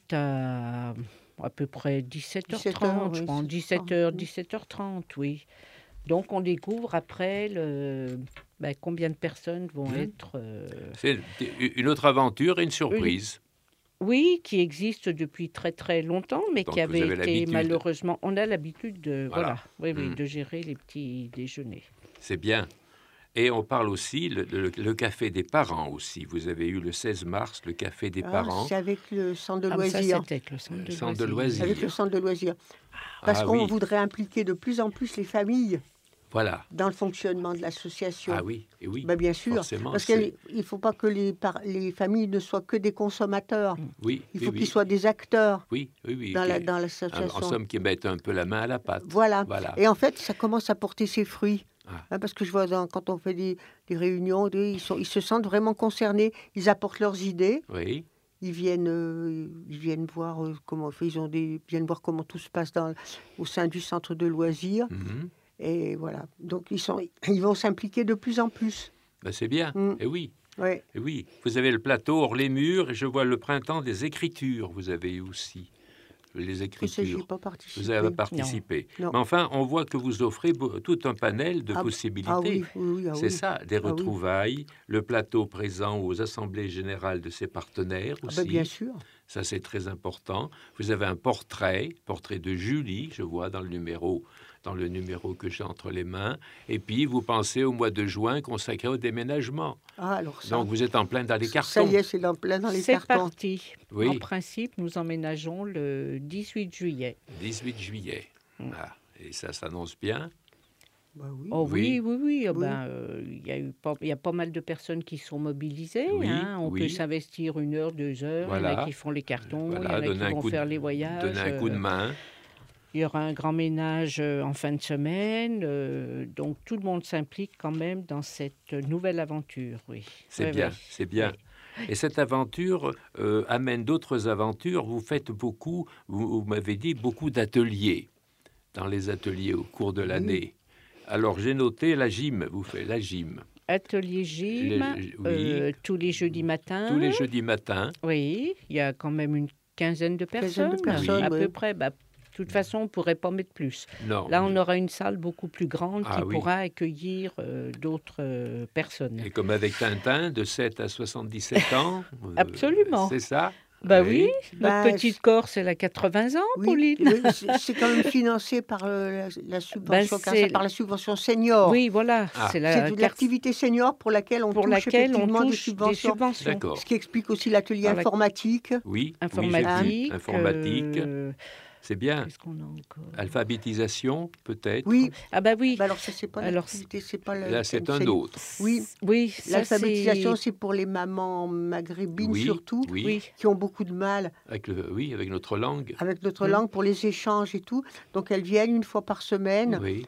à à peu près dix-sept heures trente, dix-sept heures, je oui, pense, c'est dix-sept ça. heures, Mm. dix-sept heures trente, oui. Donc on découvre après le, ben, combien de personnes vont Mhm. être... euh, c'est une autre aventure et une surprise. Oui, qui existe depuis très très longtemps, mais Donc, qui vous avait avez été l'habitude. malheureusement... On a l'habitude de, Voilà. voilà, oui, oui, Mm. de gérer les petits déjeuners. C'est bien. Et on parle aussi le, le- le café des parents aussi. Vous avez eu le seize mars le café des Ah, parents. c'est avec le centre de Ah, mais ça, loisirs. c'était avec le centre Le de centre de loisirs. loisirs. Avec le centre de loisirs. Parce Ah qu'on oui, voudrait impliquer de plus en plus les familles voilà. dans le fonctionnement de l'association. Ah oui, et oui. Ben, bien sûr. Forcément, Parce c'est- qu'il ne faut pas que les, par- les familles ne soient que des consommateurs. Oui, Il oui, faut oui. qu'ils soient des acteurs Oui, oui, oui. dans la- qui- dans en, l'association. en somme, qui mettent un peu la main à la pâte. Voilà. Voilà. Et en fait, ça commence à porter ses fruits. Ah. Hein, parce que je vois dans- quand on fait des, des réunions, des- ils, sont, ils se sentent vraiment concernés. Ils apportent leurs idées. Oui, Ils viennent, euh, ils viennent voir euh, comment ils ont des, ils viennent voir comment tout se passe dans, au sein du centre de loisirs. mhm. Et voilà. Donc ils sont, ils vont s'impliquer de plus en plus. Ben, c'est bien. Mm. Et oui, Ouais. et oui. Vous avez le plateau hors les murs et je vois le printemps des écritures. Vous avez eu aussi les Ça, j'y ai écritures. pas participé. Vous avez participé. Non. Mais enfin, on voit que vous offrez beau- tout un panel de Ah, possibilités. Ah oui, oui, oui, ah C'est oui. ça, des oui. retrouvailles, le plateau présent aux assemblées générales de ses partenaires Ah aussi. ben, bien sûr. Ça, c'est très important. Vous avez un portrait, portrait de Julie, je vois dans le numéro, dans le numéro que j'ai entre les mains. Et puis, vous pensez au mois de juin consacré au déménagement. Ah, alors ça. Donc, vous êtes en plein dans les Ça cartons. y est, c'est dans, plein dans les C'est cartons. parti. Oui. En principe, nous emménageons le dix-huit juillet. dix-huit juillet. Mm. Ah, et ça s'annonce bien. Bah oui. Oh oui, Oui. oui, oui. ah Oui. ben, euh, il y a eu pas, il y a pas mal de personnes qui sont mobilisées. Oui, hein. On oui. peut s'investir une heure, deux heures. Il y en Voilà. a qui font les cartons, il y Voilà, en a donner qui un vont coup de- faire les voyages. Donner un coup de euh, main. Il y aura un grand ménage euh, en fin de semaine. euh, donc tout le monde s'implique quand même dans cette nouvelle aventure. Oui. C'est Oui, bien, oui. c'est bien. Et cette aventure euh, amène d'autres aventures. Vous faites beaucoup, vous, vous m'avez dit, beaucoup d'ateliers, dans les ateliers au cours de l'année. Alors, j'ai noté la gym, vous faites la gym, Atelier gym, Les- oui. euh, tous les jeudis matins. tous les jeudis matins. Oui, il y a quand même une quinzaine de Quinzaine personnes, de personnes, à oui. peu près. Bah, de toute façon, on ne pourrait pas mettre plus. Non. Là, on aura une salle beaucoup plus grande Ah qui oui. pourra accueillir euh, d'autres euh, personnes. Et comme avec Tintin, de sept à soixante-dix-sept ans. euh, Absolument. C'est ça? Bah oui, notre Bah, petite Corse, elle a quatre-vingts ans, Oui, Pauline. oui, c'est- c'est quand même financé par euh, la, la subvention, car c'est- ça, par la subvention senior. Oui, voilà, Ah. c'est la C'est de carte l'activité senior pour laquelle on pour touche laquelle on effectivement des touche des subventions. subventions. D'accord. Ce qui explique aussi l'atelier Par la- informatique. Oui, Informatique. oui, j'ai vu. Informatique. euh, C'est bien. Qu'est-ce qu'on a encore Alphabétisation, peut-être. Oui, Ah bah oui. bah alors ça c'est pas Alors, l'activité, c'est pas la- Là, c'est un c'est- autre. Oui, Oui, ça, l'alphabétisation c'est- c'est pour les mamans maghrébines Oui, surtout, oui. Oui. qui ont beaucoup de mal Avec le, oui, avec notre langue. avec notre Mm. langue pour les échanges et tout. Donc elles viennent une fois par semaine Oui,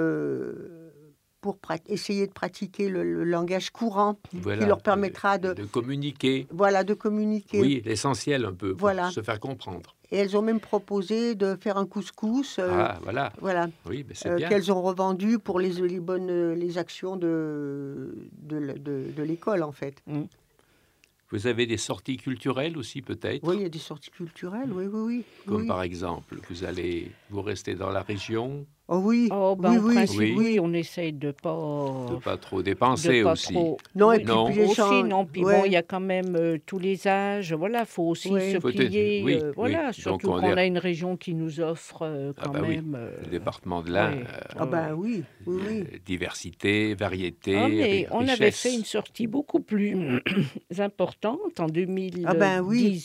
euh, pour prat- essayer de pratiquer le, le langage courant voilà. qui leur permettra de, de communiquer. voilà, de communiquer. Oui, l'essentiel un peu, pour Voilà. se faire comprendre. Et elles ont même proposé de faire un couscous. euh, Ah, voilà. Voilà, Oui, mais c'est euh, bien. qu'elles ont revendu pour les, les bonnes les actions de, de, l- de- de l'école en fait. Vous avez des sorties culturelles aussi, peut-être? Oui, il y a des sorties culturelles, oui, oui, oui. Comme oui. par exemple, vous allez vous restez dans la région, Oh oui, Oh, ben, oui, en oui, principe, Oui. oui, on essaye de pas... de pas trop de dépenser pas aussi. trop... Non, et Oui, puis, Non. puis les aussi, gens- non. Puis ouais. bon, il y a quand même euh, tous les âges. Voilà, faut aussi Ouais. se Faut être- plier. oui, euh, oui. voilà, Donc, surtout on qu'on est- a une région qui nous offre euh, Ah quand bah oui, même... euh, le département de l'Ain, oui. euh, Ah ben oui, oui, oui. euh, diversité, variété, Ah, mais ri- on richesse. avait fait une sortie beaucoup plus importante en deux mille dix-huit. Ah ben oui.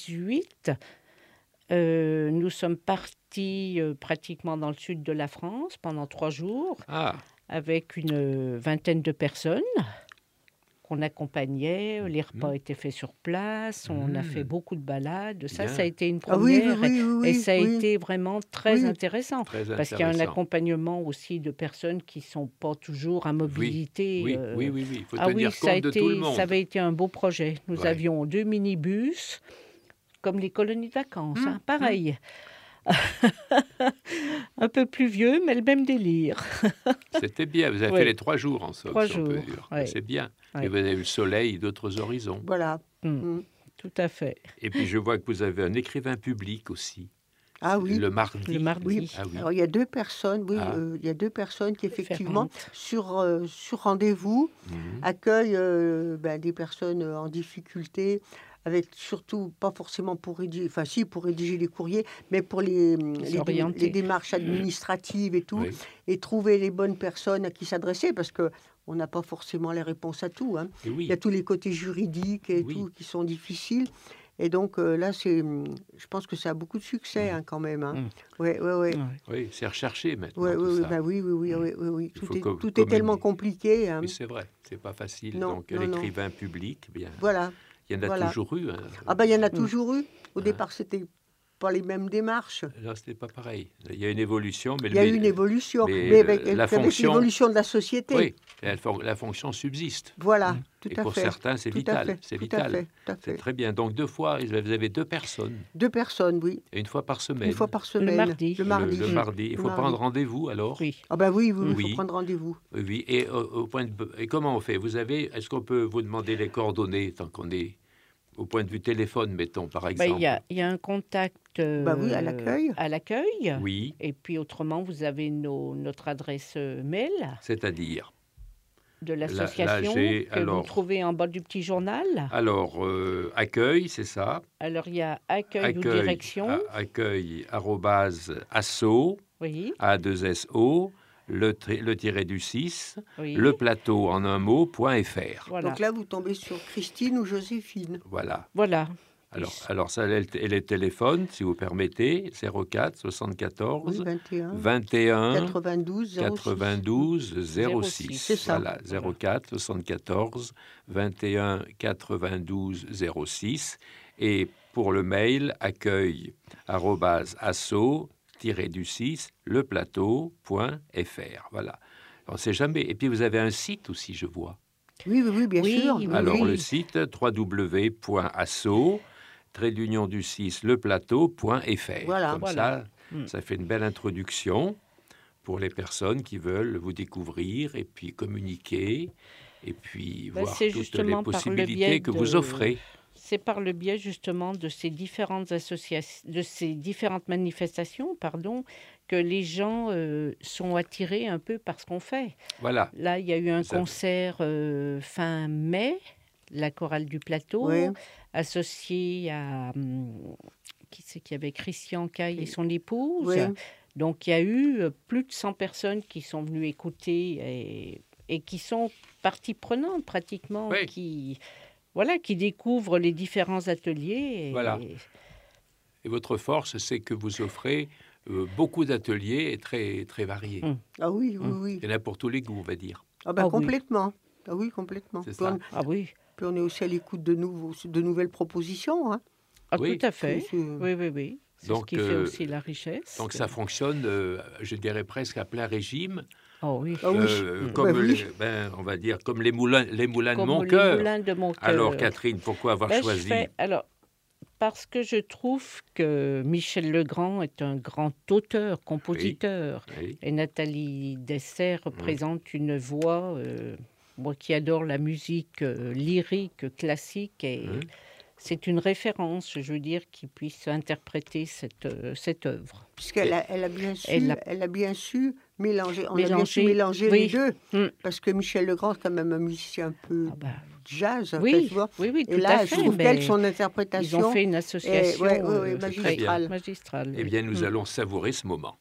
Euh, nous sommes partis euh, pratiquement dans le sud de la France pendant trois jours Ah, avec une euh, vingtaine de personnes qu'on accompagnait. Les repas Mhm. étaient faits sur place. On a Mhm. fait beaucoup de balades. Ça, Bien. ça a été une Ah oui, première. oui, oui, oui, Et ça a oui. été vraiment très Oui. intéressant. très Parce qu'il y a un intéressant. accompagnement aussi de personnes qui ne sont pas toujours à mobilité. Oui, euh, oui, oui, oui. Il faut ah tenir oui, ça, a compte de été, tout le monde. ça avait été un beau projet. Nous Ouais. avions deux minibus, comme les colonies de vacances, Mmh, hein, pareil. Un peu plus vieux, mais le même délire. C'était bien. Vous avez Oui. fait les trois jours en somme, Trois si on peut jours, dire. ouais. C'est bien. Ouais. Et vous avez eu le soleil, d'autres horizons. Voilà. Mm, Mm. tout à fait. Et puis je vois que vous avez un écrivain public aussi. Ah oui. Le mardi. Le mardi. Oui. Ah oui. Alors il y a deux personnes, oui, Ah. euh, il y a deux personnes qui effectivement Différentes. sur euh, sur rendez-vous Mhm. accueillent euh, ben, des personnes euh, en difficulté, avec surtout pas forcément pour rédiger, enfin si pour rédiger les courriers, mais pour les les, dé- S'orienter. les démarches administratives et tout, Oui. et trouver les bonnes personnes à qui s'adresser, parce que on n'a pas forcément les réponses à tout. Hein. Et oui. Il y a tous les côtés juridiques et Oui. tout qui sont difficiles. Et donc euh, là, c'est, hum, je pense que ça a beaucoup de succès hein, quand même. Hein. Mm. Ouais, ouais, ouais. Ouais. Oui, c'est recherché maintenant. Ouais, tout oui, oui, ça. bah oui, oui, oui, oui, oui, oui. Il Tout, faut est, co- tout est communiquer. tellement compliqué. hein. Oui, c'est vrai. C'est pas facile. Non, Donc non, non. l'écrivain public, bien. Voilà. Il y en a voilà. toujours eu. Hein. Ah ben il y en a Mm. toujours eu. Au Ah. départ, c'était pas les mêmes démarches. Là, c'était pas pareil. Il y a une évolution, mais Il y a le- eu une évolution, mais mais, le- avec, la avec fonction- l'évolution de la société. Oui, la, fon- la fonction subsiste. Voilà, tout Et à pour fait. certains, c'est Tout à vital. fait, C'est tout à vital. fait, tout à C'est fait. très bien. Donc deux fois, vous avez deux personnes, Deux personnes, oui. et une fois par semaine. Une fois par semaine. mardi. Le Le- mardi. Le, mardi. Il Le faut mardi. prendre rendez-vous alors. Oui. Ah ben oui, oui, il Oui. faut prendre rendez-vous. Oui, oui. Et au, au point de, et comment on fait? Vous avez, est-ce qu'on peut vous demander les coordonnées tant qu'on est au point de vue téléphone, mettons par Ben, exemple? Il y, a, il y a un contact euh, Bah oui, à l'accueil. à l'accueil. Oui, Et puis autrement, vous avez nos, notre adresse euh, mail c'est-à-dire. de là, l'association j'ai- que alors- vous trouvez en bas du petit journal. Alors euh, accueil, c'est ça. Alors il y a accueil, ou Accueil, direction. a- accueil arrobase asso Oui, a deux s o le, tri- le tiré du six oui. le plateau en un mot point fr. Voilà. Donc là, vous tombez sur Christine ou Joséphine. Voilà. voilà. Alors, alors ça, elle, elle est téléphone, si vous permettez, zéro quatre soixante-quatorze Oui, vingt et un. vingt et un quatre-vingt-douze, zéro six. quatre-vingt-douze zéro six. C'est ça. Voilà, zéro quatre soixante-quatorze vingt et un quatre-vingt-douze zéro six. Et pour le mail, accueil arobase asso du six le plateau.fr. Voilà. On ne sait jamais. Et puis vous avez un site aussi, je vois. Oui, oui, oui, bien Oui, sûr. oui, Alors oui. le site w w w point asso trait d'union du six le plateau.fr. Voilà. Comme Voilà. ça, Mm. ça fait une belle introduction pour les personnes qui veulent vous découvrir et puis communiquer et puis Ben, voir c'est toutes les justement par le possibilités biais que de- vous offrez. C'est par le biais justement de ces différentes associations, de ces différentes manifestations, pardon, que les gens euh, sont attirés un peu par ce qu'on fait. Voilà. Là, il y a eu un Ça- concert euh, fin mai, la chorale du plateau, Oui. associée à hum, qui c'est qu'il y avait Christian Caille et son épouse. Oui. Donc, il y a eu euh, plus de cent personnes qui sont venues écouter et, et qui sont partie prenante pratiquement, Oui. qui voilà, qui découvrent les différents ateliers. Et, Voilà. Et votre force, c'est que vous offrez euh, beaucoup d'ateliers et très, très variés. Mm. Ah oui, oui, Hum. oui. Il y en a pour tous les goûts, on va dire. Ah ben Ah oui. complètement. Ah oui, complètement. C'est Puis ça. on, Ah oui, puis on est aussi à l'écoute de, nouveaux, de nouvelles propositions. Hein. ah, Oui. tout à fait. C'est- c'est- Oui, oui, oui. C'est ce Donc, qui fait euh, aussi la richesse. Donc ça fonctionne, euh, je dirais presque à plein régime. Oh oui. Ah oui. Euh, Mm. comme Bah oui. les- ben, on va dire comme les moulins, les moulins Comme de mon les cœur. moulins de mon cœur. Alors Catherine, pourquoi avoir Ben, je choisi fais- alors, parce que je trouve que Michel Legrand est un grand auteur, compositeur. Oui, Et Nathalie Dessert représente une voix, euh, moi qui adore la musique euh, lyrique, classique. Et Hein. c'est une référence, je veux dire, qui puisse interpréter cette, euh, cette œuvre. Puisqu'elle a, elle a, bien su, Elle a- elle a bien su mélanger, on a bien Mélanger, su mélanger oui. les deux. Mm. Parce que Michel Legrand, c'est quand même un musicien un peu Ah bah, jazz. en fait, oui, tu vois. oui, oui, tout Et à là, fait. je trouve mais qu'elle, son ils interprétation ont fait une est association ouais, ouais, ouais, euh, magistrale. magistrale. Eh oui. bien, nous Mm. allons savourer ce moment.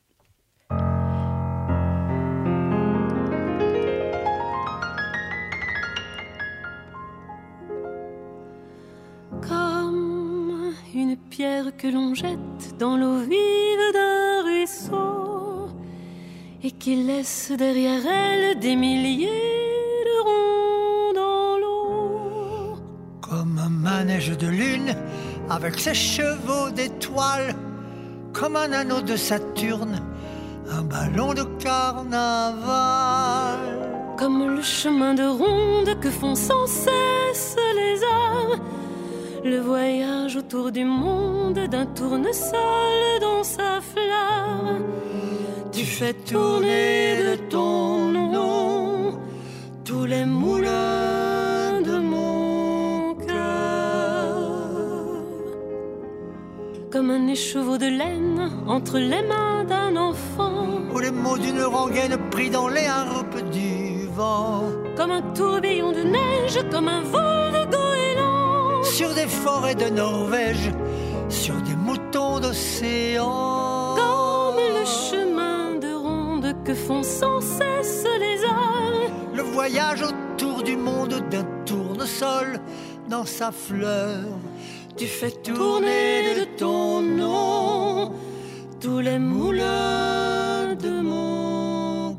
Comme une pierre que l'on jette dans l'eau vive d'un ruisseau et qui laisse derrière elle des milliers de ronds dans l'eau. Comme un manège de lune avec ses chevaux d'étoiles, comme un anneau de Saturne, un ballon de carnaval. Comme le chemin de ronde que font sans cesse les âmes, le voyage autour du monde d'un tournesol dans sa flamme. Tu fais tourner de ton nom tous les moulins de mon cœur. Comme un écheveau de laine entre les mains d'un enfant. Ou les mots d'une rengaine pris dans les harpes du vent. Comme un tourbillon de neige, comme un vol de goéland. Sur des forêts de Norvège, sur des moutons d'océan. Comme le chemin de ronde que font sans cesse les âmes. Le voyage autour du monde d'un tournesol dans sa fleur. Tu fais tourner de ton nom tous les moulins de mon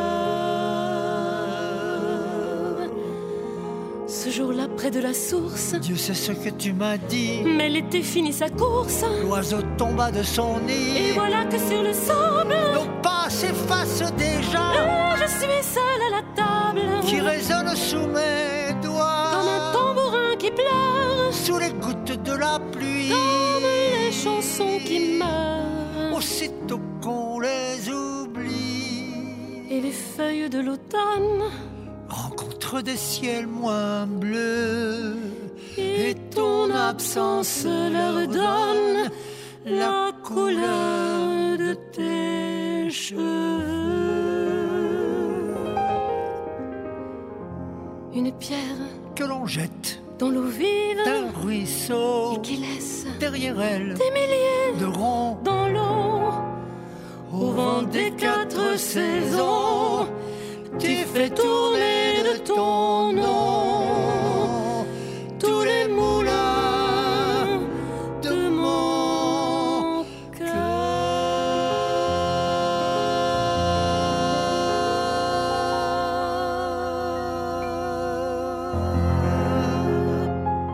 cœur. Ce jour-là, près de la source, Dieu sait ce que tu m'as dit. mais l'été finit sa course. L'oiseau tomba de son nid. Et voilà que sur le sable, Nos pas s'effacent déjà, là, je suis seule à la table. qui résonne sous mes doigts. Comme un tambourin qui pleure, Sous les gouttes de la pluie. comme les chansons qui meurent. Aussitôt qu'on les oublie, Et les feuilles de l'automne, rencontre des ciels moins bleus. et ton absence leur donne la couleur de tes cheveux. Une pierre Que l'on jette dans l'eau vive d'un ruisseau. et qui laisse Derrière elle, des milliers de ronds. dans l'eau. Au vent des quatre saisons, tu fais tourner de ton nom tous les moulins de mon cœur.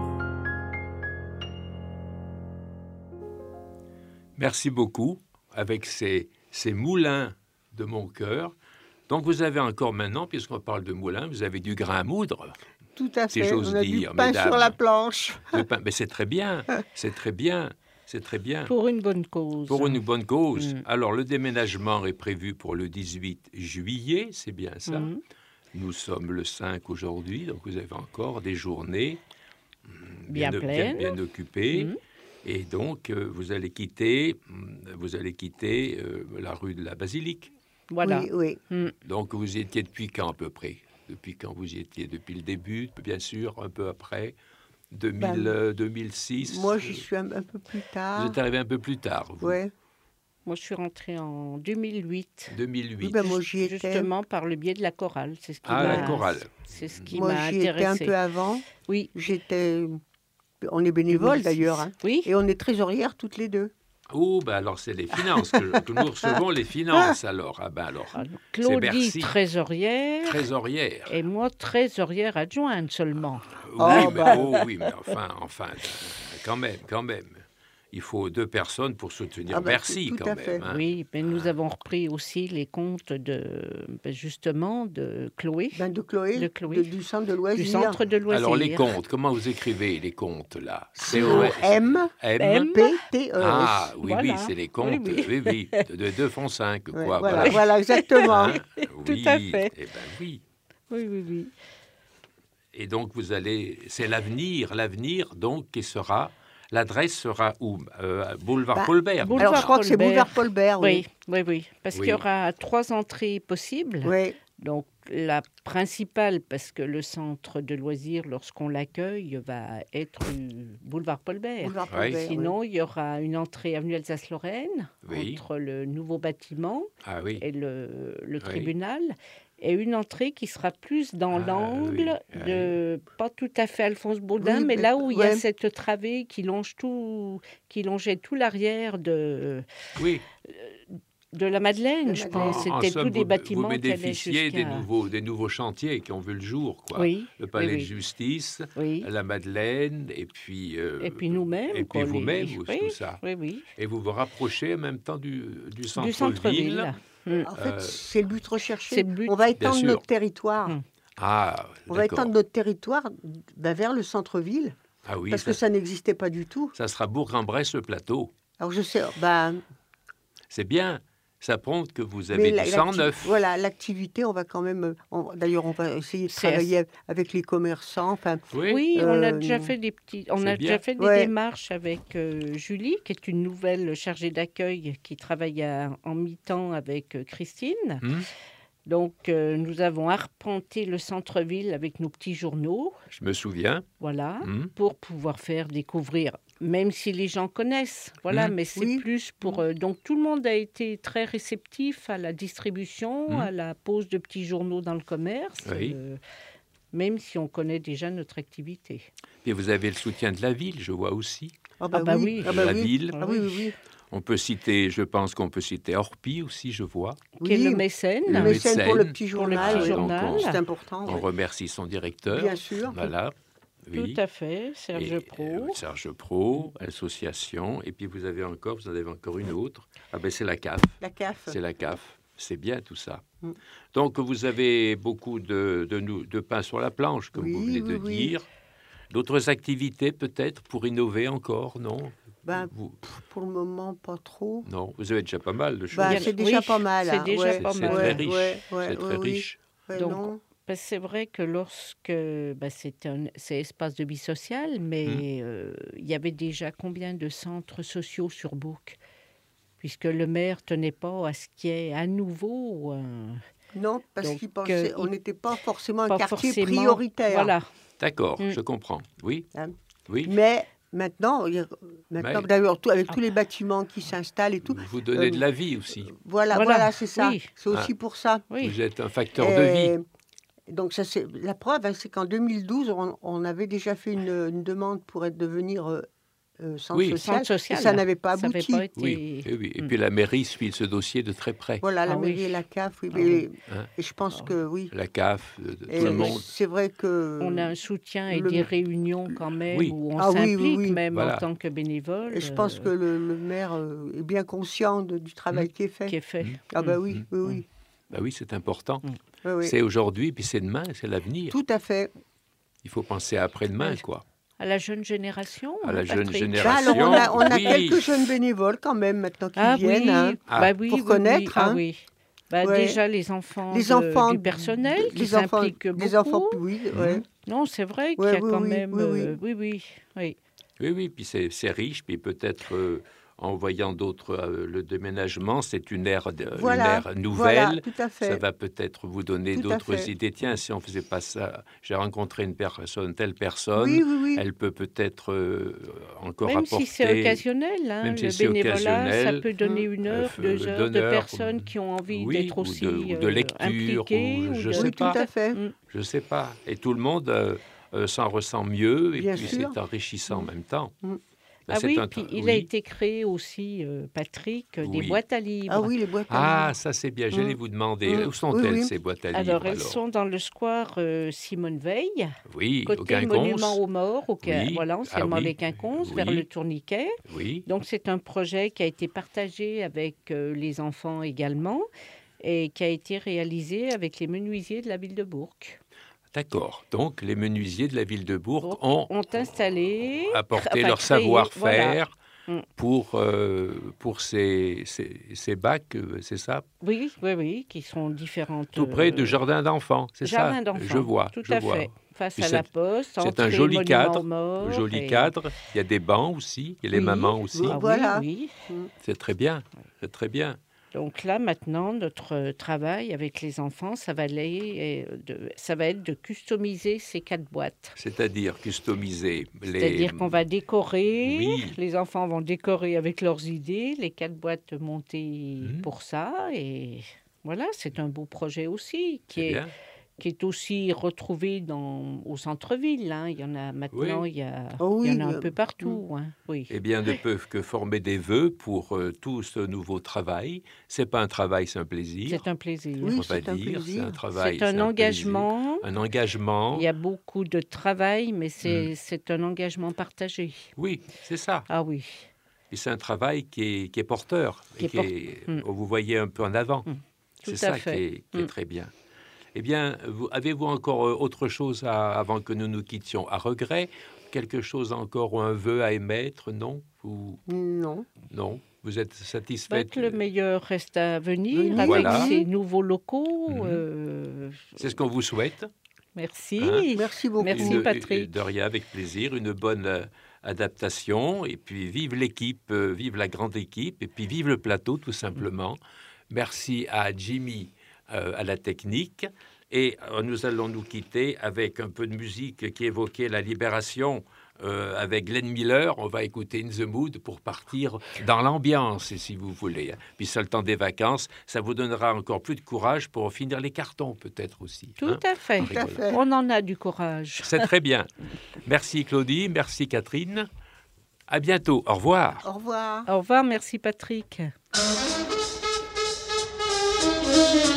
Merci beaucoup avec ces, ces moulins de mon cœur. Donc vous avez encore maintenant, puisqu'on parle de moulins, vous avez du grain à moudre. Tout à Si fait. j'ose On a dire, du pain mesdames. sur la planche. Le pain- mais c'est très bien, c'est très bien, c'est très bien. Pour une bonne cause. Pour une bonne cause. Mm. Alors, le déménagement est prévu pour le dix-huit juillet, c'est bien ça. Mhm. Nous sommes le cinq aujourd'hui, donc vous avez encore des journées mm, Bien bien, pleines. bien occupées. Mhm. Et donc, euh, vous allez quitter, mm, vous allez quitter euh, la rue de la Basilique. Voilà. Oui, oui. Mm. Donc, vous y étiez depuis quand à peu près? Depuis quand vous y étiez? Depuis le début, bien sûr, un peu après, deux mille, Ben, euh, deux mille six. Moi, j'y suis un, un peu plus Vous tard. êtes arrivé un peu plus tard, vous. Ouais. Moi, je suis rentrée en deux mille huit. deux mille huit. Oui, ben, moi, j'y étais. Justement par le biais de la chorale. C'est ce qui Ah, m'a- la chorale. C'est ce qui Moi, m'a j'y étais un intéressée. peu avant. Oui. J'étais. On est bénévoles deux mille six. d'ailleurs. Hein. Oui. Et on est trésorières toutes les deux. Oh, ben alors c'est les finances, que, que nous recevons les finances alors. Ah ben alors, Alors, Claudie, Bercy. trésorière, trésorière. et moi, trésorière adjointe seulement. Oui, Oh, mais, bah. oh, oui, mais enfin, enfin, quand même, quand même. Il faut deux personnes pour soutenir Ah ben, Bercy, tout quand à même. fait. hein. Oui, mais nous avons repris aussi les comptes de, ben, justement, de Chloé, Ben, de Chloé, De Chloé. de- du centre de loisirs. du centre de loisirs. Alors les comptes, comment vous écrivez les comptes là? C O M M. P T E S. Ah oui, Voilà. oui, c'est les comptes. Oui, Oui, oui. oui. De deux font cinq, Ouais, quoi. voilà, voilà, exactement. Hein? Tout Oui, à fait. Eh ben oui. Oui, oui, oui. Et donc, vous allez... C'est l'avenir, l'avenir, donc, qui sera... L'adresse sera où euh, Boulevard Bah, Paulbert. Boulevard Alors, je crois que c'est Paulbert. boulevard Paulbert, Oui, oui. oui, oui. Parce Oui. qu'il y aura trois entrées possibles. Oui. Donc, la principale, parce que le centre de loisirs, lorsqu'on l'accueille, va être euh, boulevard Paulbert. Boulevard Ouais. Paulbert, oui. Sinon, il y aura une entrée avenue Alsace-Lorraine, Oui. entre le nouveau bâtiment Ah oui. et le, le Oui. tribunal, et une entrée qui sera plus dans Ah, l'angle oui, de, pas tout à fait Alphonse Baudin, Oui, mais mais- là où il y a ouais. cette travée qui longe tout, qui longeait tout l'arrière de, Oui. de la Madeleine, De je Madeleine. pense. En- en C'était somme, tous des vous- bâtiments Vous qui allaient bénéficiez des jusqu'à... nouveaux, des nouveaux chantiers qui ont vu le jour, quoi. Oui, Le palais oui, de oui. justice, oui. la Madeleine, et puis... euh, Et puis nous-mêmes. Et quoi, puis les- vous-même, oui, ou- tout ça. Oui, oui. Et vous vous rapprochez en même temps du, du Du centre-ville. centre-ville. Mm. En fait, Euh, c'est le but recherché. c'est le but, On va bien étendre sûr. notre territoire. Mm. Ah, On va d'accord. étendre notre territoire ben, vers le centre-ville, Ah oui, parce ça, que ça n'existait pas du tout. ça sera Bourg-en-Bresse-le-Plateau. Alors je sais, ben, C'est bien. Ça prouve que vous mais avez la- du sang l'acti- neuf. Voilà, l'activité, on va quand même. on- D'ailleurs, on va essayer de C'est travailler avec les commerçants. Enfin, Oui. Oui, on a Euh, déjà fait des petits, on c'est a bien. déjà fait des Ouais. démarches avec euh, Julie, qui est une nouvelle chargée d'accueil qui travaille à- en mi-temps avec euh, Christine. Hmm. Donc, euh, nous avons arpenté le centre-ville avec nos petits journaux, Je me souviens. voilà, Hmm. pour pouvoir faire découvrir, même si les gens connaissent, voilà, Mm. mais c'est Oui. plus pour... euh, donc, tout le monde a été très réceptif à la distribution, Mm. à la pose de petits journaux dans le commerce, Oui. euh, même si on connaît déjà notre activité. Et vous avez le soutien de la ville, je vois aussi. ah bah, Ah bah oui. oui. Ah bah la oui. ville. Ah oui, oui, oui. On peut citer, je pense qu'on peut citer Orpi aussi, je vois. Qui est Oui, le mécène. le Le mécène pour le mécène. petit Pour le journal. petit oui. journal. Donc, C'est important. On oui. remercie son directeur. Bien sûr. Voilà. Oui. Tout à fait, Serge Et, Pro. euh, Serge Pro, association. Et puis vous avez encore, vous en avez encore une autre. Ah ben c'est la C A F. La C A F. C'est la C A F. C'est bien tout ça. Mm. Donc vous avez beaucoup de, de, nou- de pain sur la planche, comme Oui, vous venez de oui, oui. dire. D'autres activités peut-être pour innover encore, non Ben, Vous- pour le moment, pas trop. Non, vous avez déjà pas mal de choses. Bah, Il y a- c'est déjà oui, pas mal. c'est hein. déjà ouais, pas C'est mal. très ouais, riche. ouais, ouais, c'est très ouais, oui. riche. Ouais, Donc, non. Parce que c'est vrai que lorsque bah, c'est un c'est espace de vie sociale, mais Mmh. euh, il y avait déjà combien de centres sociaux sur Bourg, puisque le maire tenait pas à ce qu'il y ait à nouveau un Non, parce Donc, qu'ils pensaient, euh, on il- n'était pas forcément un pas quartier forcément- prioritaire. Voilà. D'accord, Mm. je comprends. Oui, Hein. oui. Mais maintenant, il y a- maintenant Mais- d'ailleurs, tout- avec Ah. tous les bâtiments qui s'installent et tout, Vous donnez euh, de la vie aussi. voilà, Voilà, voilà, c'est ça. oui. C'est aussi pour ça. Oui. Vous êtes un facteur de vie. Et donc ça, c'est la preuve, hein, c'est qu'en deux mille douze, on, on avait déjà fait une, une demande pour être devenir euh, euh, centre Oui. social, Centre social, et ça n'avait pas ça avait abouti. pas été- Oui, et, oui. et Mm. puis la mairie suit ce dossier de très près. Voilà, la Ah oui. mairie et la C A F, oui, Ah mais- oui. Hein. et je pense Ah que oui. La C A F, de, de Et tout le monde. c'est vrai que On a un soutien et le- des réunions quand même Oui. où on Ah oui, oui, s'implique oui. même Voilà. en tant que bénévole. et je pense euh, que le, le maire euh, est bien conscient de- du travail Mmh. qui est fait. qui est fait. Mm. Ah bah oui, Mhm. oui, oui. Bah oui, c'est important. oui, oui. C'est aujourd'hui, puis c'est demain, c'est l'avenir. Tout à fait. Il faut penser à après-demain, quoi. À la jeune génération. À hein, la jeune Patrick. génération. Bah, alors on a, on a oui. quelques jeunes bénévoles quand même maintenant qui Ah viennent. oui, hein. Ah. bah oui, Pour oui, oui. connaître, Ah hein. oui. Bah, Ouais. déjà les enfants, Les de- enfants du personnel qui les enfants, s'impliquent beaucoup. les enfants, oui, ouais. Non, c'est vrai qu'il Ouais, y a oui, quand oui, même. oui, oui. euh, oui, oui, oui. Oui, oui, puis c'est c'est riche, puis peut-être euh, en voyant d'autres, euh, le déménagement, c'est une ère, de- Voilà, une ère voilà, nouvelle. tout à fait. Ça va peut-être vous donner Tout à d'autres fait. idées. Tiens, si on faisait pas ça, j'ai rencontré une personne, telle personne, Oui, oui, oui. elle peut peut-être euh, encore Même apporter. si c'est occasionnel, hein, même si le c'est bénévolat, ça occasionnel, peut donner une euh, heure, euh, deux heures de d'honneur, personnes qui ont envie oui, d'être ou aussi de- ou de euh, lecture, impliquées. ou je de- sais Oui, pas. tout à fait. Mm. Je sais pas. Et tout le monde euh, euh, s'en ressent mieux, et Bien puis sûr. c'est enrichissant en même temps. Mm. Ben, Ah c'est oui, un- puis il oui. a été créé aussi, euh, Patrick, euh, des Oui. boîtes à livres. Ah oui, les boîtes à Ah, livres. ça c'est bien. J'allais Mm. vous demander, Mm. où sont-elles Oui, oui. ces boîtes à livres Alors, elles alors sont dans le square euh, Simone Veil, Oui, au côté Quinconce. monument aux morts, au Quin- Oui. voilà, anciennement Ah oui. les Quinconces, vers Oui. le tourniquet. Oui, Donc, c'est un projet qui a été partagé avec euh, les enfants également et qui a été réalisé avec les menuisiers de la ville de Bourg. d'accord. Donc, les menuisiers de la ville de Bourg Bourg ont ont installé, apporté enfin, leur créé, savoir-faire voilà. Mm. pour, euh, pour ces, ces, ces bacs, euh, c'est ça? Oui, oui, oui, qui sont différentes. Tout près de euh, jardin d'enfants, c'est ça? Jardin d'enfants. Je vois, Tout je à vois. fait. Face Puis à c'est- la poste. C'est un entrée joli monument cadre, aux morts joli et- cadre. Il y a des bancs aussi, il y a les Oui. mamans aussi. Ah oui, Voilà. oui. C'est très bien, c'est très bien. Donc là, maintenant, notre travail avec les enfants, ça va, aller, euh, de, ça va être de customiser ces quatre boîtes. C'est-à-dire customiser les... C'est-à-dire qu'on va décorer, Oui. les enfants vont décorer avec leurs idées, les quatre boîtes montées Mhm. pour ça. Et voilà, c'est un beau projet aussi, qui C'est est, bien. qui est aussi retrouvé dans, au centre-ville. Hein. Il y en a maintenant, Oui. il y, a, Oh il y oui, en a un euh, peu partout. Hein. Oui. Eh bien, ne peuvent que former des vœux pour euh, tout ce nouveau travail. C'est pas un travail, c'est un plaisir. C'est un plaisir. Oui, on va c'est un dire. plaisir. C'est un travail. C'est un plaisir. engagement. Un engagement. Il y a beaucoup de travail, mais Mm. c'est c'est un engagement partagé. Oui, c'est ça. Ah oui. Et c'est un travail qui est, qui est porteur. Qui et est qui port- est- Mm. Vous voyez un peu en avant. Mm. C'est Tout ça à fait. qui est, qui est Mm. très bien. Eh bien, vous- avez-vous encore euh, autre chose à- avant que nous nous quittions? À regret? Quelque chose encore ou un vœu à émettre? Non? Vous, Non. non? Vous êtes Bah, satisfaite? que le meilleur reste à venir Venir. avec Voilà. ces nouveaux locaux. Mhm. euh, C'est ce qu'on vous souhaite. Merci. Hein? Merci beaucoup. Merci, Une- Patrick. De rien, avec plaisir. Une bonne euh, adaptation. Et puis, vive l'équipe, euh, vive la grande équipe. Et puis, vive le plateau, tout simplement. Merci à Jimmy, euh, à la technique. Et euh, nous allons nous quitter avec un peu de musique qui évoquait la libération euh, avec Glenn Miller. On va écouter In the Mood pour partir dans l'ambiance, si vous voulez. Puis c'est le temps des vacances. Ça vous donnera encore plus de courage pour finir les cartons, peut-être aussi. Tout hein. à fait. Tout à fait. On en a du courage. C'est très bien. Merci Claudie, merci Catherine. À bientôt. Au revoir. Au revoir. Au revoir, merci Patrick. Thank you.